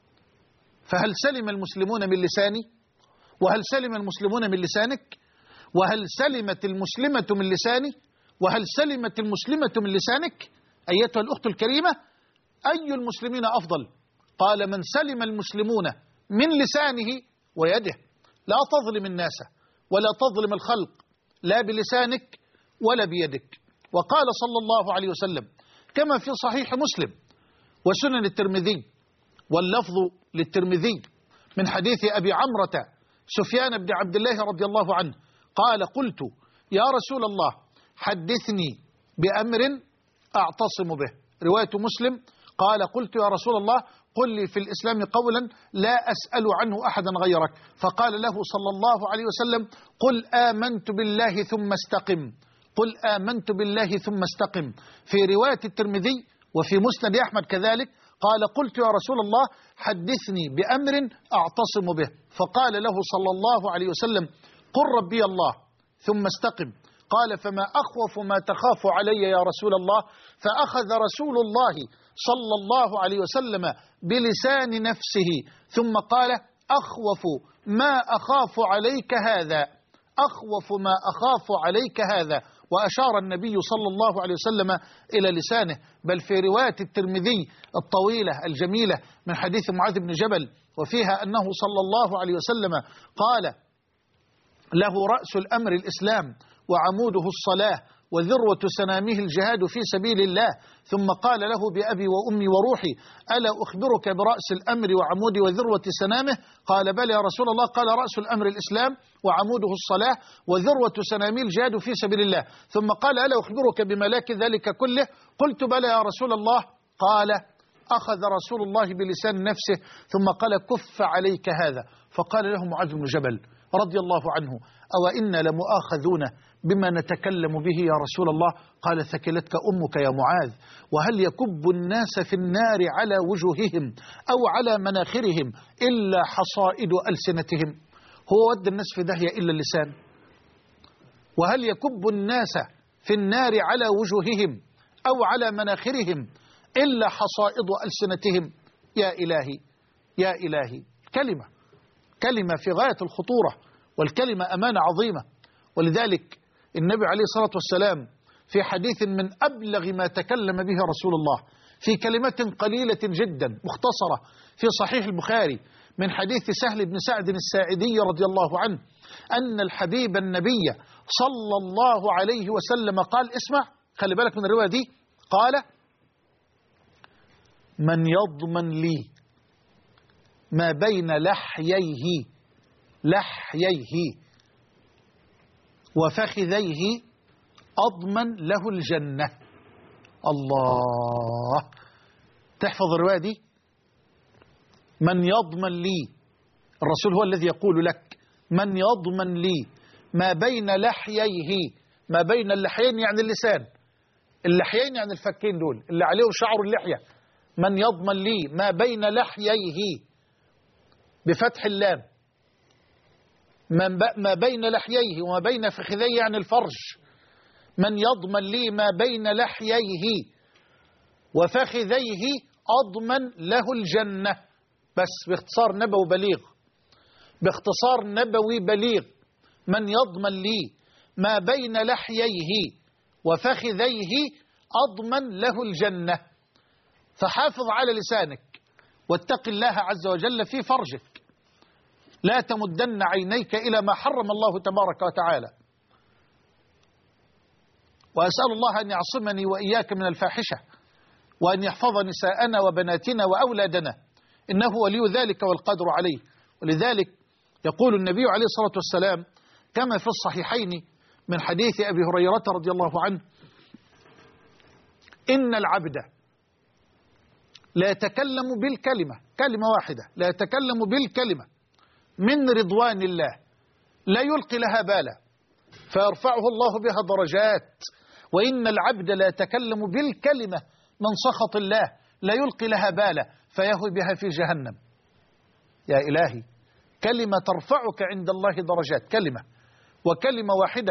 فهل سلم المسلمون من لساني؟ وهل سلم المسلمون من لسانك؟ وهل سلمت المسلمة من لساني؟ وهل سلمت المسلمة من لسانك؟ أيتها الأخت الكريمة، أي المسلمين أفضل؟ قال: من سلم المسلمون من لسانه ويده. لا تظلم الناس ولا تظلم الخلق، لا بلسانك ولا بيدك. وقال صلى الله عليه وسلم كما في صحيح مسلم وسنن الترمذي، واللفظ للترمذي، من حديث أبي عمرة سفيان بن عبد الله رضي الله عنه قال: قلت يا رسول الله حدثني بأمر أعتصم به. رواية مسلم قال: قلت يا رسول الله قل لي في الإسلام قولا لا أسأل عنه أحدا غيرك. فقال له صلى الله عليه وسلم: قل آمنت بالله ثم استقم. قل آمنت بالله ثم استقم. في رواية الترمذي وفي مسند أحمد كذلك قال: قلت يا رسول الله حدثني بأمر أعتصم به. فقال له صلى الله عليه وسلم: قل ربي الله ثم استقم. قال: فما أخوف ما تخاف علي يا رسول الله؟ فأخذ رسول الله صلى الله عليه وسلم بلسان نفسه ثم قال: أخوف ما أخاف عليك هذا، أخوف ما أخاف عليك هذا. وأشار النبي صلى الله عليه وسلم إلى لسانه. بل في رواية الترمذي الطويلة الجميلة من حديث معاذ بن جبل وفيها أنه صلى الله عليه وسلم قال: له رأس الأمر الإسلام وعموده الصلاة وذروة سنامه الجهاد في سبيل الله. ثم قال له: بأبي وأمي وروحي ألا أخبرك برأس الأمر وعمود وذروة سنامه؟ قال: بل يا رسول الله. قال: رأس الأمر الإسلام وعموده الصلاة وذروة سنامه الجهاد في سبيل الله. ثم قال: ألا أخبرك بملاك ذلك كله؟ قلت: بلى يا رسول الله. قال: أخذ رسول الله بلسان نفسه ثم قال: كف عليك هذا. فقال له معاذ بن جبل رضي الله عنه: أو إنا لمؤاخذون بما نتكلم به يا رسول الله؟ قال: ثكلتك أمك يا معاذ. وهل يكب الناس في النار على وجوههم أو على مناخرهم إلا حصائد ألسنتهم؟ هو ود الناس في داهية إلا اللسان؟ وهل يكب الناس في النار على وجوههم أو على مناخرهم إلا حصائد ألسنتهم؟ يا إلهي يا إلهي، كلمة في غاية الخطورة، والكلمة أمانة عظيمة. ولذلك النبي عليه الصلاة والسلام في حديث من أبلغ ما تكلم به رسول الله في كلمة قليلة جدا مختصرة في صحيح البخاري من حديث سهل بن سعد الساعدي رضي الله عنه أن الحبيب النبي صلى الله عليه وسلم قال: اسمع، خلي بالك من الرواية دي، قال: من يضمن لي ما بين لحييه وفخذيه أضمن له الجنة. الله، تحفظ الرواية دي؟ من يضمن لي، الرسول هو الذي يقول لك: من يضمن لي ما بين لحييه. ما بين اللحيين يعني اللسان، اللحيين يعني الفكين دول اللي عليهم شعر اللحية. من يضمن لي ما بين لحييه بفتح اللام، ما بين لحييه وما بين فخذيه يعني الفرج. من يضمن لي ما بين لحييه وفخذيه أضمن له الجنة. بس باختصار نبوي بليغ، باختصار نبوي بليغ. من يضمن لي ما بين لحييه وفخذيه أضمن له الجنة. فحافظ على لسانك واتق الله عز وجل في فرجك. لا تمدن عينيك إلى ما حرم الله تبارك وتعالى. وأسأل الله أن يعصمني وإياك من الفاحشة، وأن يحفظ نساءنا وبناتنا وأولادنا، إنه ولي ذلك والقادر عليه. ولذلك يقول النبي عليه الصلاة والسلام كما في الصحيحين من حديث أبي هريرة رضي الله عنه: إن العبد لا يتكلم بالكلمة، كلمة واحدة، لا يتكلم بالكلمة من رضوان الله لا يلقي لها بالا فيرفعه الله بها درجات، وإن العبد لا يتكلم بالكلمة من سخط الله لا يلقي لها بالا فيهوي بها في جهنم. يا إلهي، كلمة ترفعك عند الله درجات، كلمة، وكلمة واحدة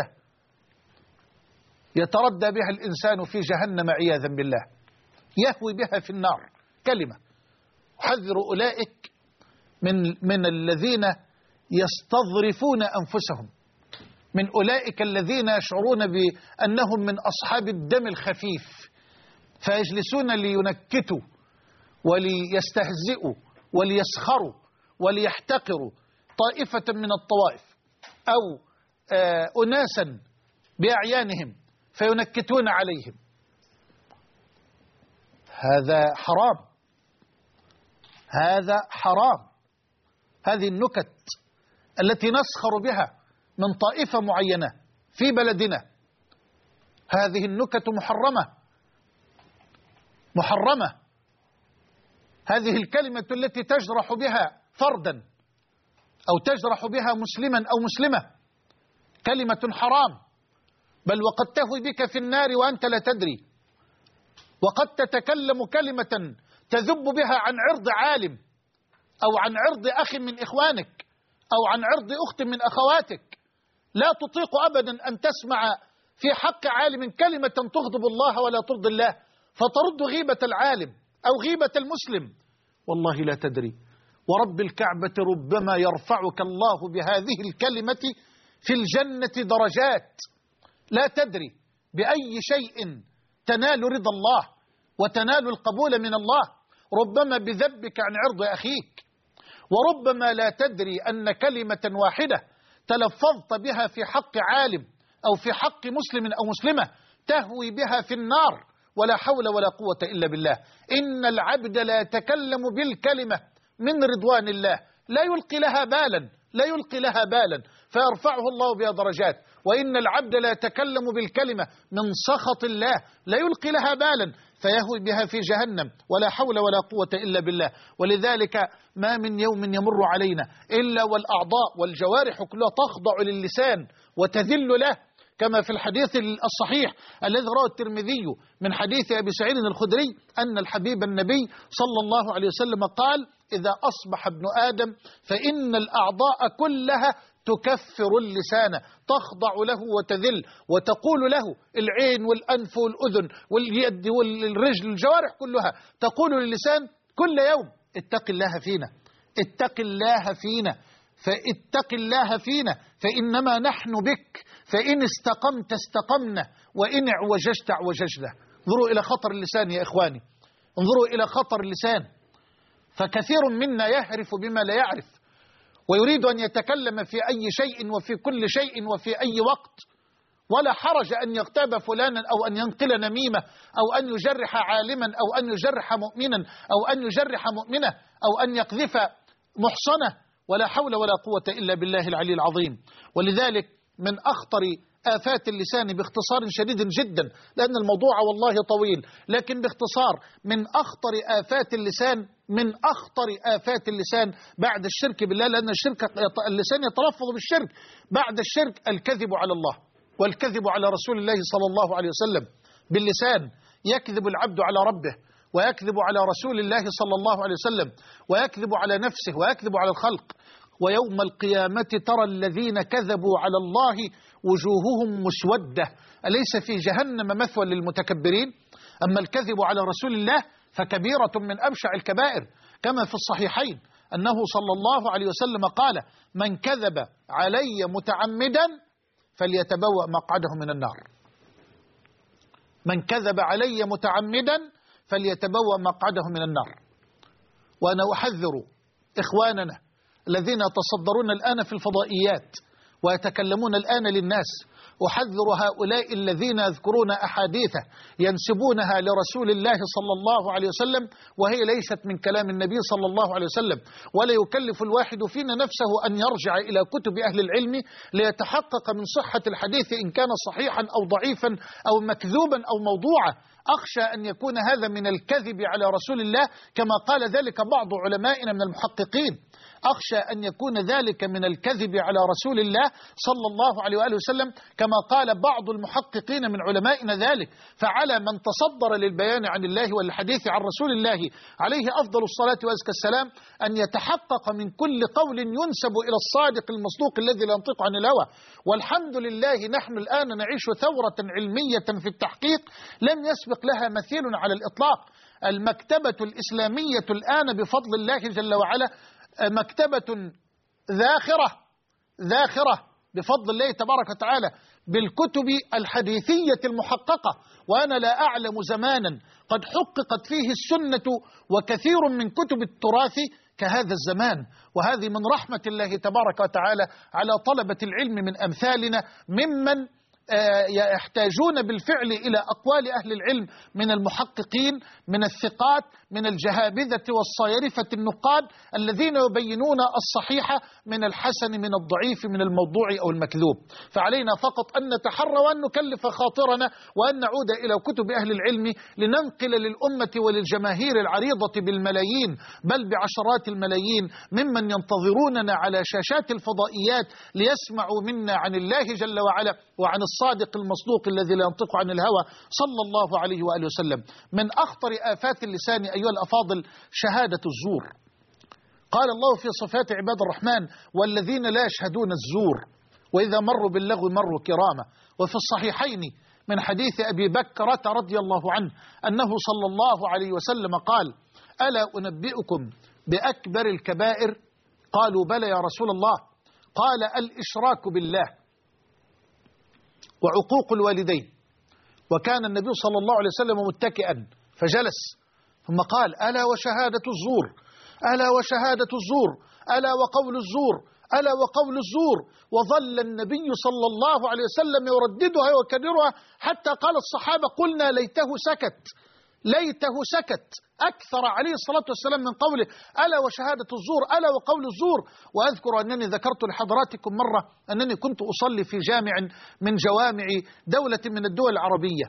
يتردى بها الإنسان في جهنم عياذا بالله، يهوي بها في النار، كلمة. أحذر أولئك من الذين يستظرفون أنفسهم، من أولئك الذين يشعرون بأنهم من أصحاب الدم الخفيف، فيجلسون لينكتوا وليستهزئوا وليسخروا وليحتقروا طائفة من الطوائف أو أناسا بأعيانهم فينكتون عليهم. هذا حرام، هذا حرام. هذه النكت التي نسخر بها من طائفة معينة في بلدنا، هذه النكت محرمة، محرمة. هذه الكلمة التي تجرح بها فردا أو تجرح بها مسلما أو مسلمة كلمة حرام، بل وقد تهوي بك في النار وأنت لا تدري، وقد تتكلم كلمة تذب بها عن عرض عالم أو عن عرض أخ من إخوانك أو عن عرض أخت من أخواتك. لا تطيق أبدا أن تسمع في حق عالم كلمة تغضب الله ولا ترضي الله فترد غيبة العالم أو غيبة المسلم. والله لا تدري، ورب الكعبة ربما يرفعك الله بهذه الكلمة في الجنة درجات. لا تدري بأي شيء تنال رضا الله وتنال القبول من الله، ربما بذبك عن عرض أخيك، وربما لا تدري أن كلمة واحدة تلفظت بها في حق عالم أو في حق مسلم أو مسلمة تهوي بها في النار، ولا حول ولا قوة إلا بالله. إن العبد لا يتكلم بالكلمة من رضوان الله لا يلقي لها بالا، لا يلقي لها بالا فيرفعه الله بها درجات، وإن العبد لا يتكلم بالكلمة من سخط الله لا يلقي لها بالا فيهوي بها في جهنم، ولا حول ولا قوة إلا بالله. ولذلك ما من يوم يمر علينا إلا والأعضاء والجوارح كلها تخضع للسان وتذل له، كما في الحديث الصحيح الذي رواه الترمذي من حديث أبي سعيد الخدري أن الحبيب النبي صلى الله عليه وسلم قال: إذا أصبح ابن آدم فإن الأعضاء كلها تكفر اللسان، تخضع له وتذل وتقول له، العين والأنف والأذن واليد والرجل، الجوارح كلها تقول للسان كل يوم: اتق الله فينا، اتق الله فينا، فاتق الله فينا، فإنما نحن بك، فإن استقمت استقمنا وإن اعوججت اعوججنا. انظروا إلى خطر اللسان يا إخواني، انظروا إلى خطر اللسان. فكثير منا يهرف بما لا يعرف ويريد أن يتكلم في أي شيء وفي كل شيء وفي أي وقت، ولا حرج أن يغتاب فلانا أو أن ينقل نميمة أو أن يجرح عالما أو أن يجرح مؤمنا أو أن يجرح مؤمنة أو أن يقذف محصنة، ولا حول ولا قوة إلا بالله العلي العظيم. ولذلك من أخطر آفات اللسان باختصار شديد جدا، لأن الموضوع والله طويل، لكن باختصار من أخطر آفات اللسان، من أخطر آفات اللسان بعد الشرك بالله، لأن اللسان يتلفظ بالشرك، بعد الشرك الكذب على الله والكذب على رسول الله صلى الله عليه وسلم. باللسان يكذب العبد على ربه، ويكذب على رسول الله صلى الله عليه وسلم، ويكذب على نفسه، ويكذب على الخلق. ويوم القيامة ترى الذين كذبوا على الله وجوههم مسودة، أليس في جهنم مثوى للمتكبرين؟ أما الكذب على رسول الله فكبيرة من أبشع الكبائر، كما في الصحيحين أنه صلى الله عليه وسلم قال: من كذب علي متعمدا فليتبوأ مقعده من النار. من كذب علي متعمدا فليتبوأ مقعده من النار. وأنا أحذر إخواننا الذين يتصدرون الآن في الفضائيات ويتكلمون الآن للناس أحذر هؤلاء الذين يذكرون أحاديث ينسبونها لرسول الله صلى الله عليه وسلم وهي ليست من كلام النبي صلى الله عليه وسلم، ولا يكلف الواحد فينا نفسه أن يرجع إلى كتب أهل العلم ليتحقق من صحة الحديث إن كان صحيحا أو ضعيفا أو مكذوبا أو موضوعا. أخشى أن يكون هذا من الكذب على رسول الله كما قال ذلك بعض علمائنا من المحققين، أخشى أن يكون ذلك من الكذب على رسول الله صلى الله عليه وآله وسلم كما قال بعض المحققين من علمائنا ذلك. فعلى من تصدر للبيان عن الله والحديث عن رسول الله عليه أفضل الصلاة وأزكى السلام أن يتحقق من كل قول ينسب إلى الصادق المصدوق الذي لا ينطق عن الهوى. والحمد لله نحن الآن نعيش ثورة علمية في التحقيق لم يسبق لها مثيل على الإطلاق. المكتبة الإسلامية الآن بفضل الله جل وعلا مكتبة ذاخرة بفضل الله تبارك وتعالى بالكتب الحديثية المحققة، وأنا لا أعلم زمانا قد حققت فيه السنة وكثير من كتب التراث كهذا الزمان. وهذه من رحمة الله تبارك وتعالى على طلبة العلم من أمثالنا ممن يحتاجون بالفعل إلى أقوال أهل العلم من المحققين من الثقات من الجهابذة والصيرفة النقاد الذين يبينون الصحيح من الحسن من الضعيف من الموضوع أو المكذوب. فعلينا فقط أن نتحرى وأن نكلف خاطرنا وأن نعود إلى كتب أهل العلم لننقل للأمة وللجماهير العريضة بالملايين بل بعشرات الملايين ممن ينتظروننا على شاشات الفضائيات ليسمعوا منا عن الله جل وعلا وعن الصادق المصدوق الذي لا ينطق عن الهوى صلى الله عليه وآله وسلم. من أخطر آفات اللسان أيها الأفاضل شهادة الزور. قال الله في صفات عباد الرحمن والذين لا يشهدون الزور وإذا مروا باللغو مروا كرامة. وفي الصحيحين من حديث أبي بكرة رضي الله عنه أنه صلى الله عليه وسلم قال ألا أنبئكم بأكبر الكبائر؟ قالوا بلى يا رسول الله. قال الإشراك بالله وعقوق الوالدين. وكان النبي صلى الله عليه وسلم متكئا فجلس ثم قال ألا وشهادة الزور ألا وشهادة الزور ألا وقول الزور ألا وقول الزور. وظل النبي صلى الله عليه وسلم يرددها ويكررها حتى قال الصحابة قلنا ليته سكت أكثر عليه الصلاة والسلام من قوله ألا وشهادة الزور ألا وقول الزور. وأذكر أنني ذكرت لحضراتكم مرة أنني كنت أصلي في جامع من جوامع دولة من الدول العربية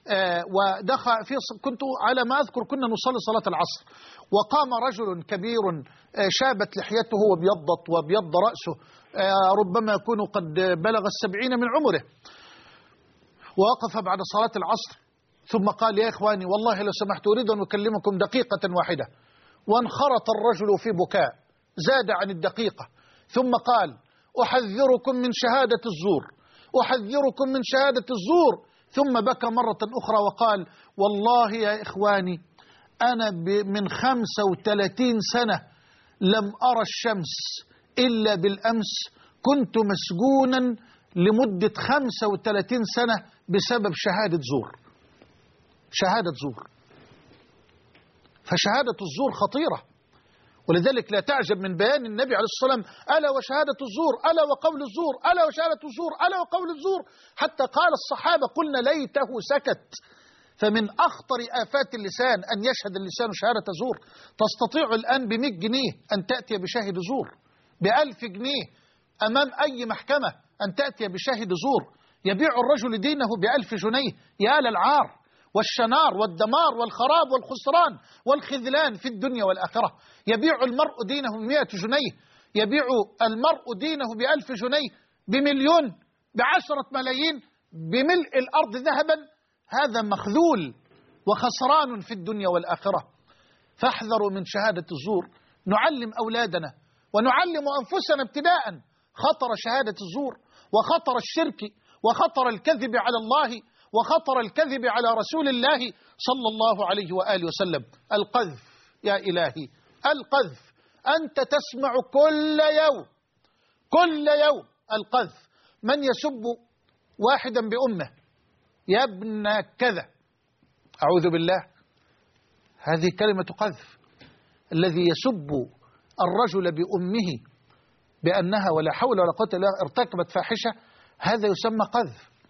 كنت على ما أذكر كنا نصلي صلاة العصر وقام رجل كبير شابت لحيته وبيض رأسه ربما يكون قد بلغ 70 من عمره. ووقف بعد صلاة العصر ثم قال يا إخواني والله لو سمحت أريد أن أكلمكم دقيقة واحدة. وانخرط الرجل في بكاء زاد عن الدقيقة ثم قال أحذركم من شهادة الزور أحذركم من شهادة الزور. ثم بكى مرة أخرى وقال والله يا إخواني أنا من 35 سنة لم أرى الشمس إلا بالأمس كنت مسجونا لمدة 35 سنة بسبب شهادة زور. فشهادة الزور خطيرة. ولذلك لا تعجب من بيان النبي عليه الصلاة والسلام ألا وشهادة الزور ألا وقول الزور ألا وشهادة الزور ألا وقول الزور حتى قال الصحابة قلنا ليته سكت. فمن أخطر آفات اللسان أن يشهد اللسان شهادة زور. تستطيع الآن ب100 جنيه أن تأتي بشاهد زور، ب1000 جنيه أمام أي محكمة أن تأتي بشاهد زور. يبيع الرجل دينه ب1000 جنيه. يا للعار والشنار والدمار والخراب والخسران والخذلان في الدنيا والآخرة. يبيع المرء دينه ب100 جنيه، يبيع المرء دينه ب1000 جنيه، ب1,000,000، ب10 ملايين، بملء الأرض ذهبا. هذا مخذول وخسران في الدنيا والآخرة. فاحذروا من شهادة الزور. نعلم أولادنا ونعلم أنفسنا ابتداء خطر شهادة الزور وخطر الشرك وخطر الكذب على الله وخطر الكذب على رسول الله صلى الله عليه وآله وسلم. القذف يا إلهي القذف. أنت تسمع كل يوم القذف. من يسب واحدا بأمه يا ابن كذا أعوذ بالله، هذه كلمة قذف. الذي يسب الرجل بأمه بأنها ولا حول ولا قوة إلا بالله ارتكبت فاحشة هذا يسمى قذف.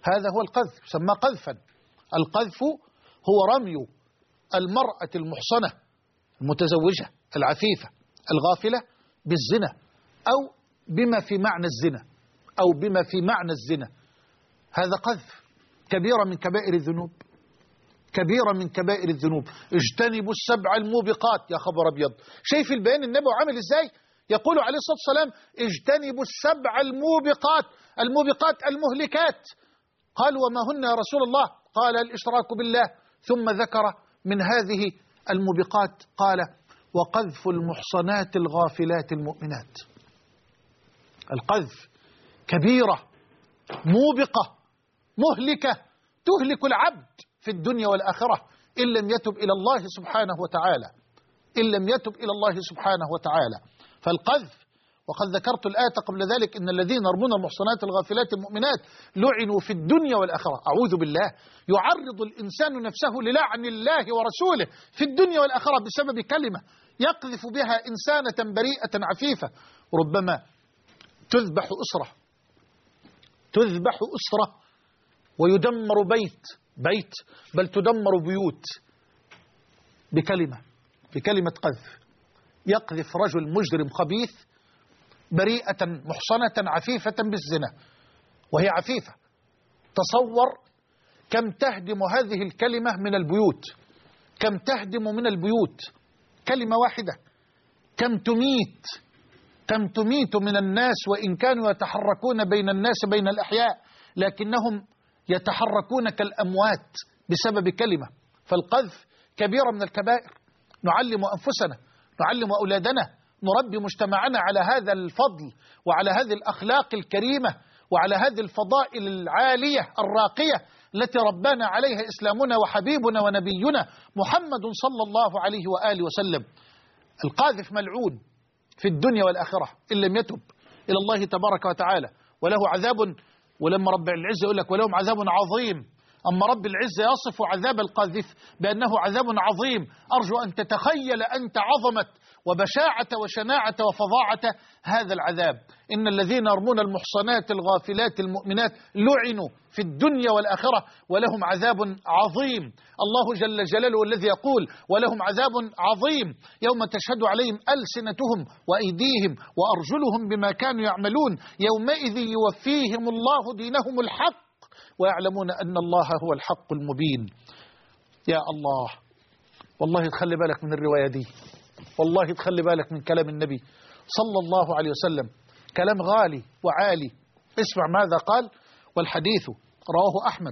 هذا هو القذف، يسمى قذفا. القذف هو رمي المرأة المحصنة المتزوجة العفيفة الغافلة بالزنا أو بما في معنى الزنا هذا قذف، كبيرة من كبائر الذنوب، كبيرة من كبائر الذنوب. اجتنبوا السبع الموبقات. يا خبر أبيض، شايف البيان النبي عامل إزاي؟ يقول عليه الصلاة والسلام اجتنبوا السبع الموبقات المهلكات. قال وما هن يا رسول الله؟ قال الإشراك بالله، ثم ذكر من هذه الموبقات قال وقذف المحصنات الغافلات المؤمنات. القذف كبيرة موبقة مهلكة تهلك العبد في الدنيا والآخرة إن لم يتب إلى الله سبحانه وتعالى. فالقذف، وقد ذكرت الآية قبل ذلك إن الذين يرمون المحصنات الغافلات المؤمنات لعنوا في الدنيا والآخرة. أعوذ بالله، يعرض الإنسان نفسه للعن الله ورسوله في الدنيا والآخرة بسبب كلمة يقذف بها إنسانة بريئة عفيفة. ربما تذبح أسرة ويدمر بيت بل تدمر بيوت بكلمة قذف. يقذف رجل مجرم خبيث بريئة محصنة عفيفة بالزنا وهي عفيفة. تصور كم تهدم هذه الكلمة من البيوت، كم تهدم من البيوت كلمة واحدة، كم تميت من الناس، وإن كانوا يتحركون بين الناس بين الأحياء لكنهم يتحركون كالأموات بسبب كلمة. فالقذف كبيرة من الكبائر. نعلم أنفسنا، نعلم أولادنا، نربي مجتمعنا على هذا الفضل وعلى هذه الأخلاق الكريمة وعلى هذه الفضائل العالية الراقية التي ربانا عليها إسلامنا وحبيبنا ونبينا محمد صلى الله عليه وآله وسلم. القاذف ملعون في الدنيا والآخرة إن لم يتب إلى الله تبارك وتعالى، وله عذاب. ولما رب العزة يقول لك ولهم عذاب عظيم، أما رب العزة يصف عذاب القاذف بأنه عذاب عظيم. أرجو أن تتخيل أنت عظمة وبشاعة وشناعة وفظاعة هذا العذاب. إن الذين يرمون المحصنات الغافلات المؤمنات لعنوا في الدنيا والآخرة ولهم عذاب عظيم. الله جل جلاله الذي يقول ولهم عذاب عظيم يوم تشهد عليهم ألسنتهم وأيديهم وأرجلهم بما كانوا يعملون يومئذ يوفيهم الله دينهم الحق ويعلمون أن الله هو الحق المبين. يا الله، والله تخلي بالك من الرواية دي، والله تخلي بالك من كلام النبي صلى الله عليه وسلم، كلام غالي وعالي. اسمع ماذا قال، والحديث رواه أحمد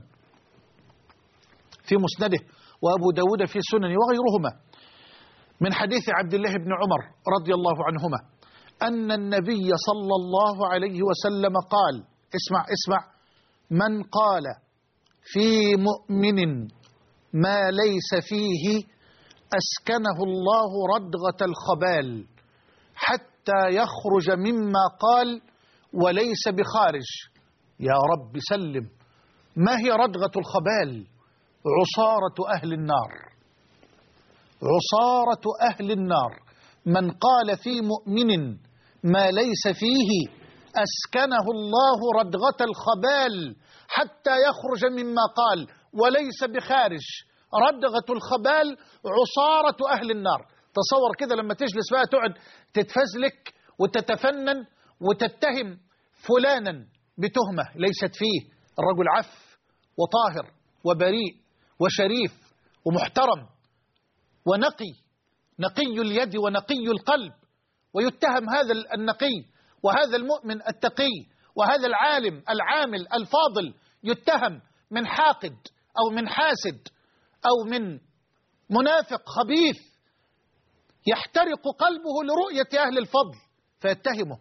في مسنده وأبو داود في سننه وغيرهما من حديث عبد الله بن عمر رضي الله عنهما أن النبي صلى الله عليه وسلم قال، اسمع من قال في مؤمن ما ليس فيه أسكنه الله ردغة الخبال حتى يخرج مما قال وليس بخارج. يا رب سلم. ما هي ردغة الخبال؟ عصارة أهل النار، عصارة أهل النار. من قال في مؤمن ما ليس فيه أسكنه الله ردغة الخبال حتى يخرج مما قال وليس بخارج. ردغة الخبال عصارة أهل النار. تصور كده لما تجلس بقى تقعد تتفزلك وتتفنن وتتهم فلانا بتهمة ليست فيه. الرجل عف وطاهر وبريء وشريف ومحترم نقي اليد ونقي القلب، ويتهم هذا النقي وهذا المؤمن التقي وهذا العالم العامل الفاضل يتهم من حاقد أو من حاسد أو من منافق خبيث يحترق قلبه لرؤية أهل الفضل فيتهمه.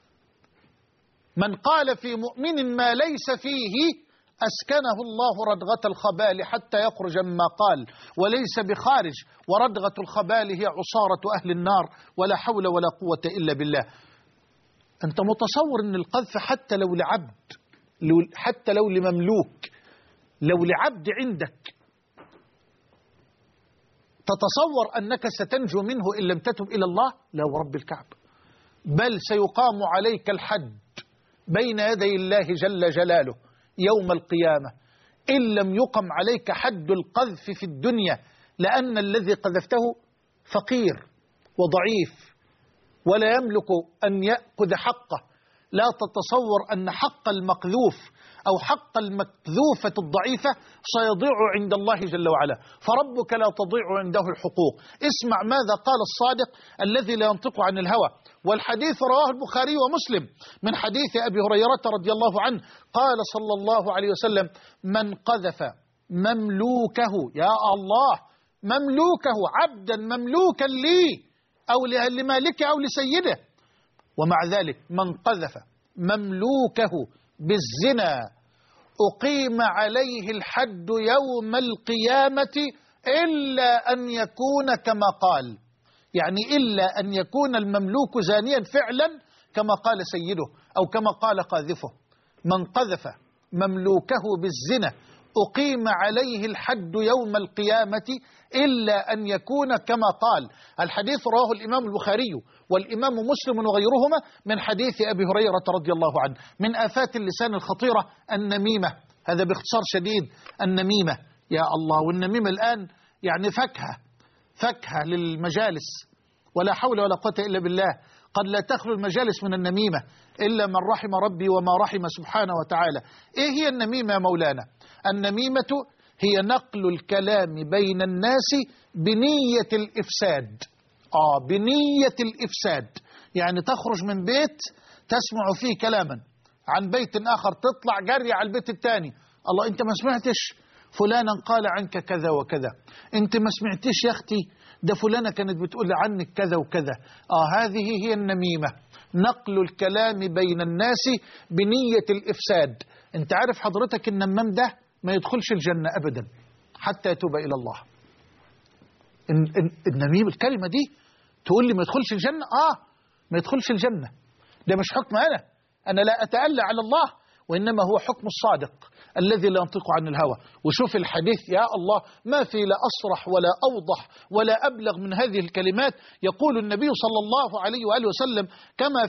من قال في مؤمن ما ليس فيه أسكنه الله ردغة الخبال حتى يخرج مما قال وليس بخارج. وردغة الخبال هي عصارة أهل النار، ولا حول ولا قوة إلا بالله. أنت متصور أن القذف حتى لو لعبد، حتى لو لمملوك، لو لعبد عندك، تتصور أنك ستنجو منه إن لم تتب إلى الله؟ لا ورب الكعبة، بل سيقام عليك الحد بين يدي الله جل جلاله يوم القيامة إن لم يقم عليك حد القذف في الدنيا، لأن الذي قذفته فقير وضعيف ولا يملك أن يأخذ حقه. لا تتصور أن حق المقذوف أو حق المكذوفة الضعيفة سيضيع عند الله جل وعلا، فربك لا تضيع عنده الحقوق. اسمع ماذا قال الصادق الذي لا ينطق عن الهوى، والحديث رواه البخاري ومسلم من حديث أبي هريرة رضي الله عنه قال صلى الله عليه وسلم: من قذف مملوكه، يا الله، مملوكه، عبدا مملوكا لي أو لمالكه أو لسيده، ومع ذلك من قذف مملوكه بالزنا أقيم عليه الحد يوم القيامة إلا أن يكون كما قال، يعني إلا أن يكون المملوك زانيا فعلا كما قال سيده أو كما قال قاذفه. من قذف مملوكه بالزنا أقيم عليه الحد يوم القيامة إلا أن يكون كما قال. الحديث رواه الإمام البخاري والإمام مسلم وغيرهما من حديث أبي هريرة رضي الله عنه. من آفات اللسان الخطيرة النميمة، هذا باختصار شديد النميمة، يا الله. والنميمة الآن يعني فكهة للمجالس، ولا حول ولا قوة إلا بالله. قد لا تخلو المجالس من النميمة إلا من رحم ربي وما رحم سبحانه وتعالى. إيه هي النميمة يا مولانا؟ النميمة هي نقل الكلام بين الناس بنية الإفساد. بنية الإفساد، يعني تخرج من بيت تسمع فيه كلاما عن بيت آخر، تطلع جري على البيت الثاني: الله، أنت ما سمعتش فلانا قال عنك كذا وكذا؟ أنت ما سمعتش يا أختي ده فلانة كانت بتقول عنك كذا وكذا؟ هذه هي النميمة، نقل الكلام بين الناس بنية الإفساد. أنت عارف حضرتك النمام ده ما يدخلش الجنة أبدا حتى يتوب إلى الله. النميم الكلمة دي تقول لي ما يدخلش الجنة؟ ما يدخلش الجنة. ده مش حكم أنا لا أتألى على الله، وإنما هو حكم الصادق الذي لا ينطق عن الهوى. وشوف الحديث، يا الله، ما في لا أصرح ولا أوضح ولا أبلغ من هذه الكلمات. يقول النبي صلى الله عليه وآله وسلم كما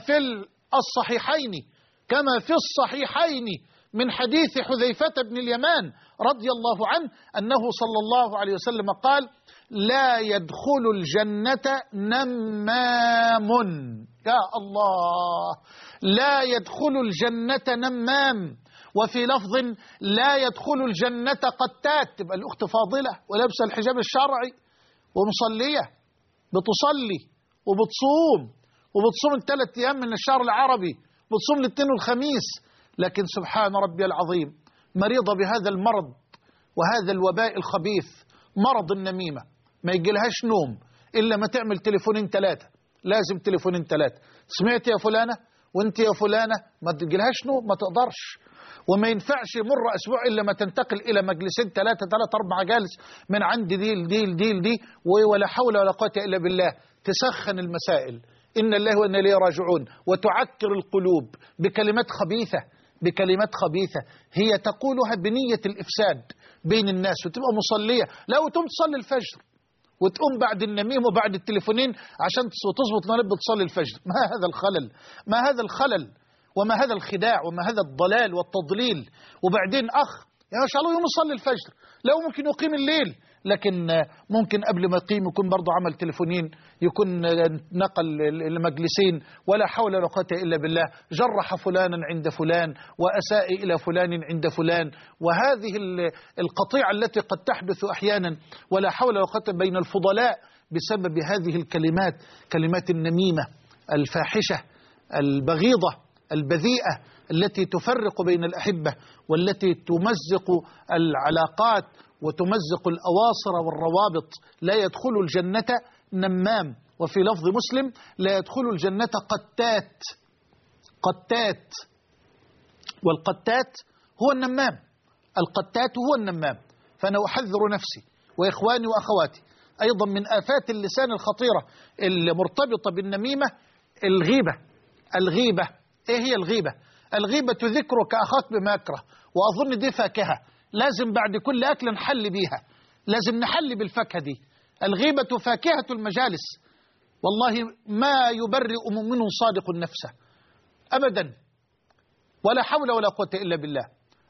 في الصحيحين من حديث حذيفة بن اليمان رضي الله عنه أنه صلى الله عليه وسلم قال: لا يدخل الجنة نمام. يا الله، لا يدخل الجنة نمام. وفي لفظ: لا يدخل الجنة قتات. تبقى الأخت فاضلة ولابسة الحجاب الشرعي ومصلية، بتصلي وبتصوم 3 أيام من الشهر العربي، بتصوم الاثنين والخميس، لكن سبحان ربي العظيم مريضة بهذا المرض وهذا الوباء الخبيث، مرض النميمة. ما يجيلهاش نوم إلا ما تعمل تليفونين 3، لازم تليفونين 3. سمعت يا فلانة وانت يا فلانة، ما تجيلهاش نوم، ما تقدرش. وما ينفعش يمر أسبوع إلا ما تنتقل إلى مجلسين 3 4 جالس من عند دي، ولا حول ولا قوة إلا بالله. تسخن المسائل، إن الله وإنا إليه راجعون، وتعكر القلوب بكلمات خبيثة هي تقولها بنية الإفساد بين الناس. وتبقى مصلية، لا، وتقوم تصلي الفجر وتقوم بعد النميم وبعد التليفونين عشان تظبط منبه تصلي الفجر. ما هذا الخلل وما هذا الخداع وما هذا الضلال والتضليل. وبعدين يا شاء الله يوم يصلي الفجر، لو ممكن يقيم الليل، لكن ممكن قبل ما يقيم يكون برضه عمل تليفونين، يكون نقل لمجلسين، ولا حول ولا قوة إلا بالله. جرح فلانا عند فلان وأساء إلى فلان عند فلان. وهذه القطيعة التي قد تحدث أحيانا، ولا حول ولا قوة، بين الفضلاء بسبب هذه الكلمات، كلمات النميمة الفاحشة البغيضة البذيئة التي تفرق بين الأحبة، والتي تمزق العلاقات وتمزق الأواصر والروابط. لا يدخل الجنة نمام. وفي لفظ مسلم: لا يدخل الجنة قتات. والقتات هو النمام، القتات هو النمام. فأنا أحذر نفسي وإخواني وأخواتي أيضا من آفات اللسان الخطيرة المرتبطة بالنميمة: الغيبة. إيه هي الغيبة؟ الغيبة ذكرك أخاك بما يكره. وأظن دي فاكهة لازم بعد كل أكل نحل بيها، لازم نحل بالفاكهة دي. الغيبة فاكهة المجالس، والله ما يبرئ مؤمن صادق نفسه أبدا، ولا حول ولا قوة إلا بالله.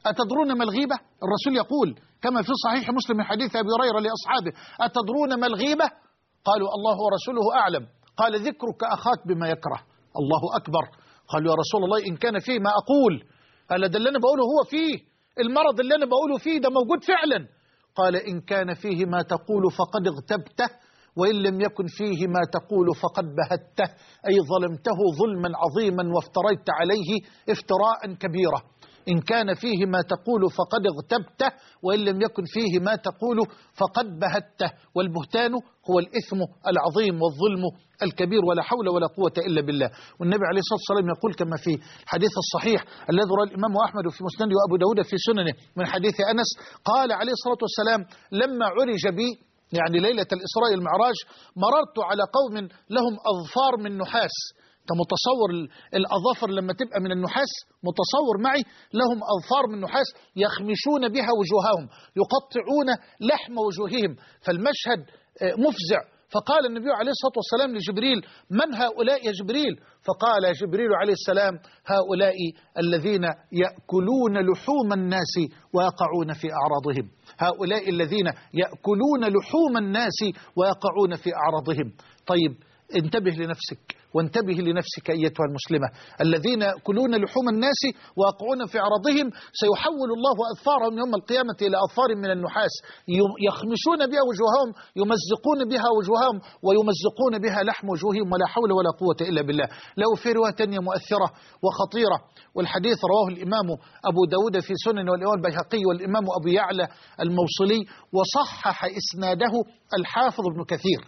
أتدرون ما الغيبة؟ الرسول يقول كما في صحيح مسلم من حديث أبي هريرة لأصحابه: أتدرون ما الغيبة؟ قالوا: الله ورسوله أعلم. قال: ذكرك أخاك بما يكره. الله أكبر. قالوا: يا رسول الله إن كان فيه ما أقول. قال: ده اللي أنا بقوله هو فيه، المرض اللي أنا بقوله فيه ده موجود فعلا. قال: إن كان فيه ما تقول فقد اغتبته، وإن لم يكن فيه ما تقول فقد بهته، أي ظلمته ظلما عظيما وافتريت عليه افتراء كبيرا. إن كان فيه ما تقول فقد اغتبته، وإن لم يكن فيه ما تقول فقد بهته. والبهتان هو الإثم العظيم والظلم الكبير، ولا حول ولا قوة إلا بالله. والنبي عليه الصلاة والسلام يقول كما في الحديث الصحيح الذي رواه الإمام أحمد في مسنده وأبو داود في سننه من حديث أنس، قال عليه الصلاة والسلام: لما عرج بي، يعني ليلة الإسراء المعراج، مررت على قوم لهم أظفار من نحاس. أنت متصور الأظافر لما تبقى من النحاس؟ متصور معي؟ لهم أظفار من نحاس يخمشون بها وجوههم، يقطعون لحم وجوههم، فالمشهد مفزع. فقال النبي عليه الصلاة والسلام لجبريل: من هؤلاء يا جبريل؟ فقال جبريل عليه السلام: هؤلاء الذين يأكلون لحوم الناس ويقعون في أعراضهم. هؤلاء الذين يأكلون لحوم الناس ويقعون في أعراضهم. طيب انتبه لنفسك وانتبه لنفسك أيتها المسلمة. الذين يأكلون لحوم الناس ويقعون في عرضهم سيحول الله أظفارهم يوم القيامة إلى أظفار من النحاس يخمشون بها وجوههم، يمزقون بها وجوههم ويمزقون بها لحم وجوههم، ولا حول ولا قوة إلا بالله. له في رواية تانية مؤثرة وخطيرة، والحديث رواه الإمام أبو داود في سنن، والإمام البيهقي، والإمام أبو يعلى الموصلي، وصحح إسناده الحافظ ابن كثير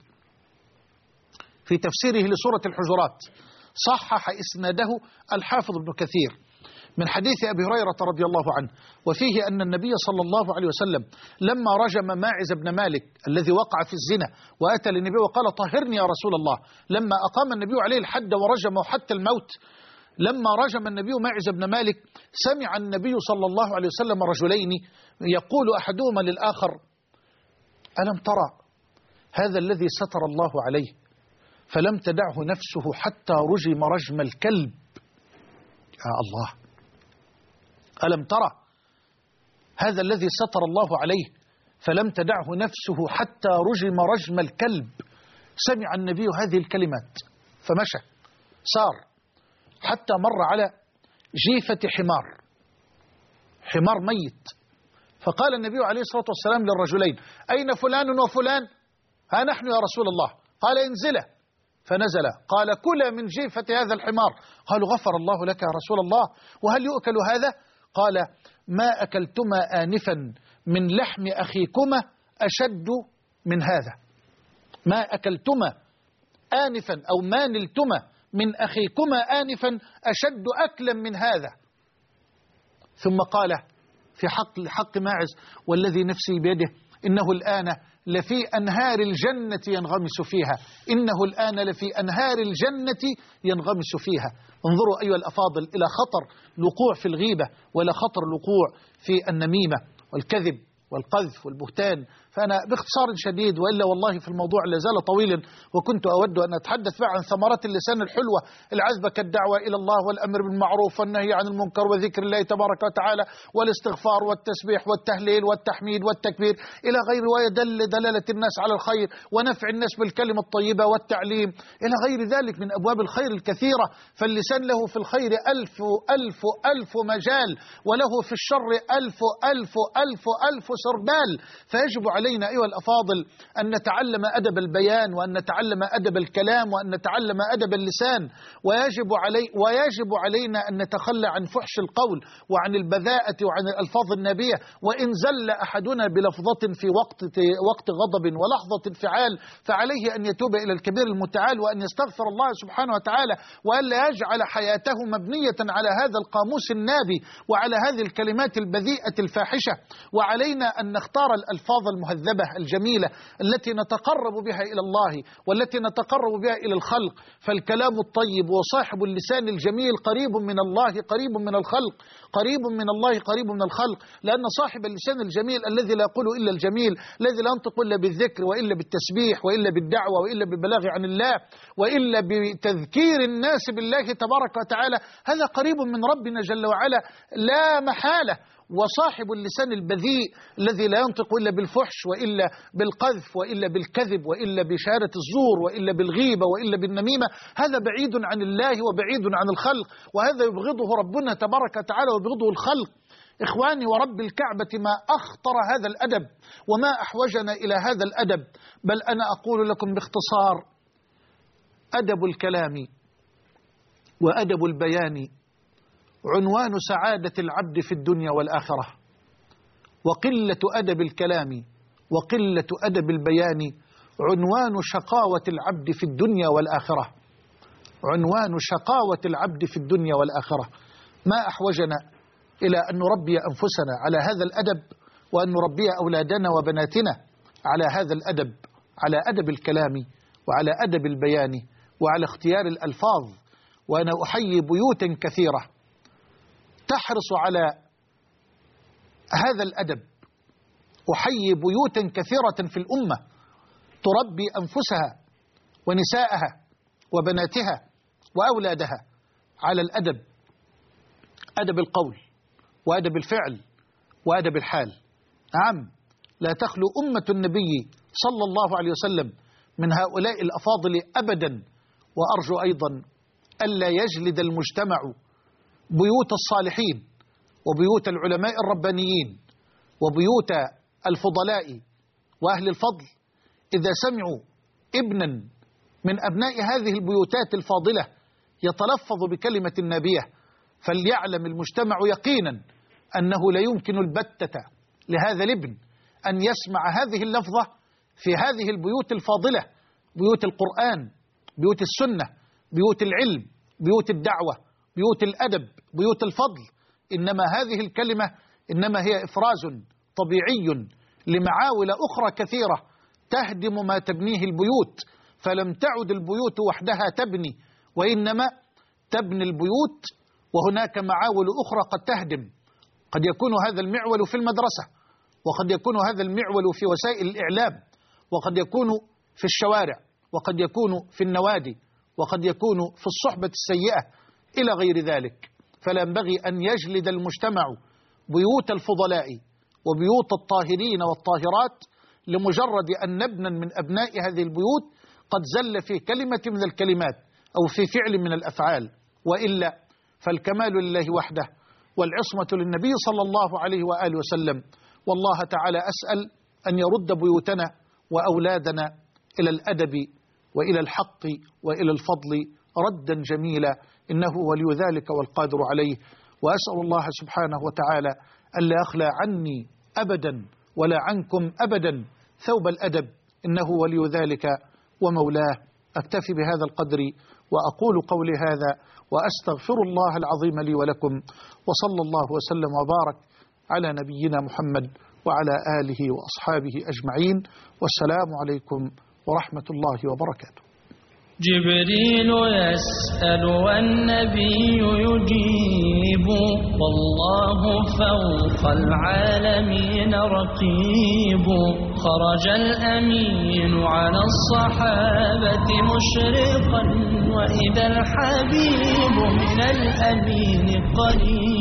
في تفسيره لسورة الحجرات. صحح إسناده الحافظ ابن كثير من حديث أبي هريرة رضي الله عنه، وفيه أن النبي صلى الله عليه وسلم لما رجم ماعز بن مالك الذي وقع في الزنا وأتى للنبي وقال: طهرني يا رسول الله، لما أقام النبي عليه الحد ورجمه حتى الموت، لما رجم النبي ماعز بن مالك سمع النبي صلى الله عليه وسلم رجلين يقول أحدهما للآخر: ألم ترى هذا الذي ستر الله عليه فلم تدعه نفسه حتى رجم رجم الكلب؟ يا الله، ألم ترى هذا الذي ستر الله عليه فلم تدعه نفسه حتى رجم رجم الكلب. سمع النبي هذه الكلمات فمشى، سار حتى مر على جيفة حمار ميت، فقال النبي عليه الصلاة والسلام للرجلين: أين فلان وفلان؟ ها نحن يا رسول الله. قال: انزلا. فنزل. قال: كلا من جيفة هذا الحمار. قالوا: غفر الله لك يا رسول الله، وهل يؤكل هذا؟ قال: ما أكلتما آنفا من لحم أخيكما أشد من هذا. ما أكلتما آنفا أو ما نلتما من أخيكما آنفا أشد أكلا من هذا. ثم قال في حق ماعز: والذي نفسي بيده إنه الآن لفي أنهار الجنة ينغمس فيها، إنه الآن لفي أنهار الجنة ينغمس فيها. انظروا أيها الأفاضل إلى خطر الوقوع في الغيبة، ولا خطر الوقوع في النميمة والكذب والقذف والبهتان. فأنا باختصار شديد، وإلا والله في الموضوع لازال طويلا، وكنت أود أن أتحدث عن ثمرات اللسان الحلوة العذبة كالدعوة إلى الله والأمر بالمعروف والنهي عن المنكر وذكر الله تبارك وتعالى والاستغفار والتسبيح والتهليل والتحميد والتكبير إلى غير، ويدل دلالة الناس على الخير ونفع الناس بالكلمة الطيبة والتعليم إلى غير ذلك من أبواب الخير الكثيرة. فاللسان له في الخير ألف مجال، وله في الشر ألف سربال. فيجب علينا أيها الأفاضل أن نتعلم أدب البيان، وأن نتعلم أدب الكلام، وأن نتعلم أدب اللسان. ويجب علينا أن نتخلى عن فحش القول وعن البذاءة وعن الألفاظ النابية. وإن زل أحدنا بلفظة في وقت غضب ولحظة انفعال فعليه أن يتوب إلى الكبير المتعال، وأن يستغفر الله سبحانه وتعالى، وألا يجعل حياته مبنية على هذا القاموس النابي وعلى هذه الكلمات البذيئة الفاحشة. وعلينا أن نختار الألفاظ المهذبة الجميلة التي نتقرب بها إلى الله والتي نتقرب بها إلى الخلق. فالكلام الطيب وصاحب اللسان الجميل قريب من الله، قريب من الخلق، قريب من الله، قريب من الخلق. لأن صاحب اللسان الجميل الذي لا يقول إلا الجميل، الذي لا ينطق إلا بالذكر وإلا بالتسبيح وإلا بالدعوة وإلا بالبلاغ عن الله وإلا بتذكير الناس بالله تبارك وتعالى، هذا قريب من ربنا جل وعلا لا محالة. وصاحب اللسان البذيء الذي لا ينطق إلا بالفحش وإلا بالقذف وإلا بالكذب وإلا بشهادة الزور وإلا بالغيبة وإلا بالنميمة، هذا بعيد عن الله وبعيد عن الخلق، وهذا يبغضه ربنا تبارك وتعالى ويبغضه الخلق. إخواني ورب الكعبة، ما أخطر هذا الأدب وما أحوجنا إلى هذا الأدب. بل أنا أقول لكم باختصار: أدب الكلام وأدب البيان عنوان سعادة العبد في الدنيا والآخرة، وقلة أدب الكلام وقلة أدب البيان عنوان شقاوة العبد في الدنيا والآخرة. عنوان شقاوة العبد في الدنيا والآخرة. ما أحوجنا إلى أن نربي أنفسنا على هذا الأدب، وأن نربي أولادنا وبناتنا على هذا الأدب، على أدب الكلام وعلى أدب البيان وعلى اختيار الألفاظ. وأنا أحيي بيوتا كثيرة تحرص على هذا الأدب، أحيي بيوتا كثيرة في الأمة تربي أنفسها ونساءها وبناتها وأولادها على الأدب، أدب القول وأدب الفعل وأدب الحال. نعم، لا تخلو أمة النبي صلى الله عليه وسلم من هؤلاء الأفاضل أبدا. وأرجو أيضا ألا يجلد المجتمع بيوت الصالحين وبيوت العلماء الربانيين وبيوت الفضلاء وأهل الفضل إذا سمعوا ابنا من أبناء هذه البيوتات الفاضلة يتلفظ بكلمة نابية، فليعلم المجتمع يقينا أنه لا يمكن البتة لهذا الابن أن يسمع هذه اللفظة في هذه البيوت الفاضلة، بيوت القرآن، بيوت السنة، بيوت العلم، بيوت الدعوة، بيوت الأدب، بيوت الفضل. إنما هذه الكلمة إنما هي إفراز طبيعي لمعاول أخرى كثيرة تهدم ما تبنيه البيوت. فلم تعد البيوت وحدها تبني، وإنما تبني البيوت وهناك معاول أخرى قد تهدم. قد يكون هذا المعول في المدرسة، وقد يكون هذا المعول في وسائل الإعلام، وقد يكون في الشوارع، وقد يكون في النوادي، وقد يكون في الصحبة السيئة إلى غير ذلك. فلا ينبغي أن يجلد المجتمع بيوت الفضلاء وبيوت الطاهرين والطاهرات لمجرد أن ابنا من أبناء هذه البيوت قد زل في كلمة من الكلمات أو في فعل من الأفعال. وإلا فالكمال لله وحده والعصمة للنبي صلى الله عليه وآله وسلم. والله تعالى أسأل أن يرد بيوتنا وأولادنا إلى الأدب وإلى الحق وإلى الفضل ردا جميلا، إنه ولي ذلك والقادر عليه. وأسأل الله سبحانه وتعالى ألا يخلى عني أبدا ولا عنكم أبدا ثوب الأدب، إنه ولي ذلك ومولاه. أكتفي بهذا القدر وأقول قولي هذا وأستغفر الله العظيم لي ولكم، وصلى الله وسلم وبارك على نبينا محمد وعلى آله وأصحابه أجمعين، والسلام عليكم ورحمة الله وبركاته. جبريل يسأل والنبي يجيب، والله فوق العالمين رقيب. خرج الأمين على الصحابة مشرقا، وإذا الحبيب من الأمين قريب.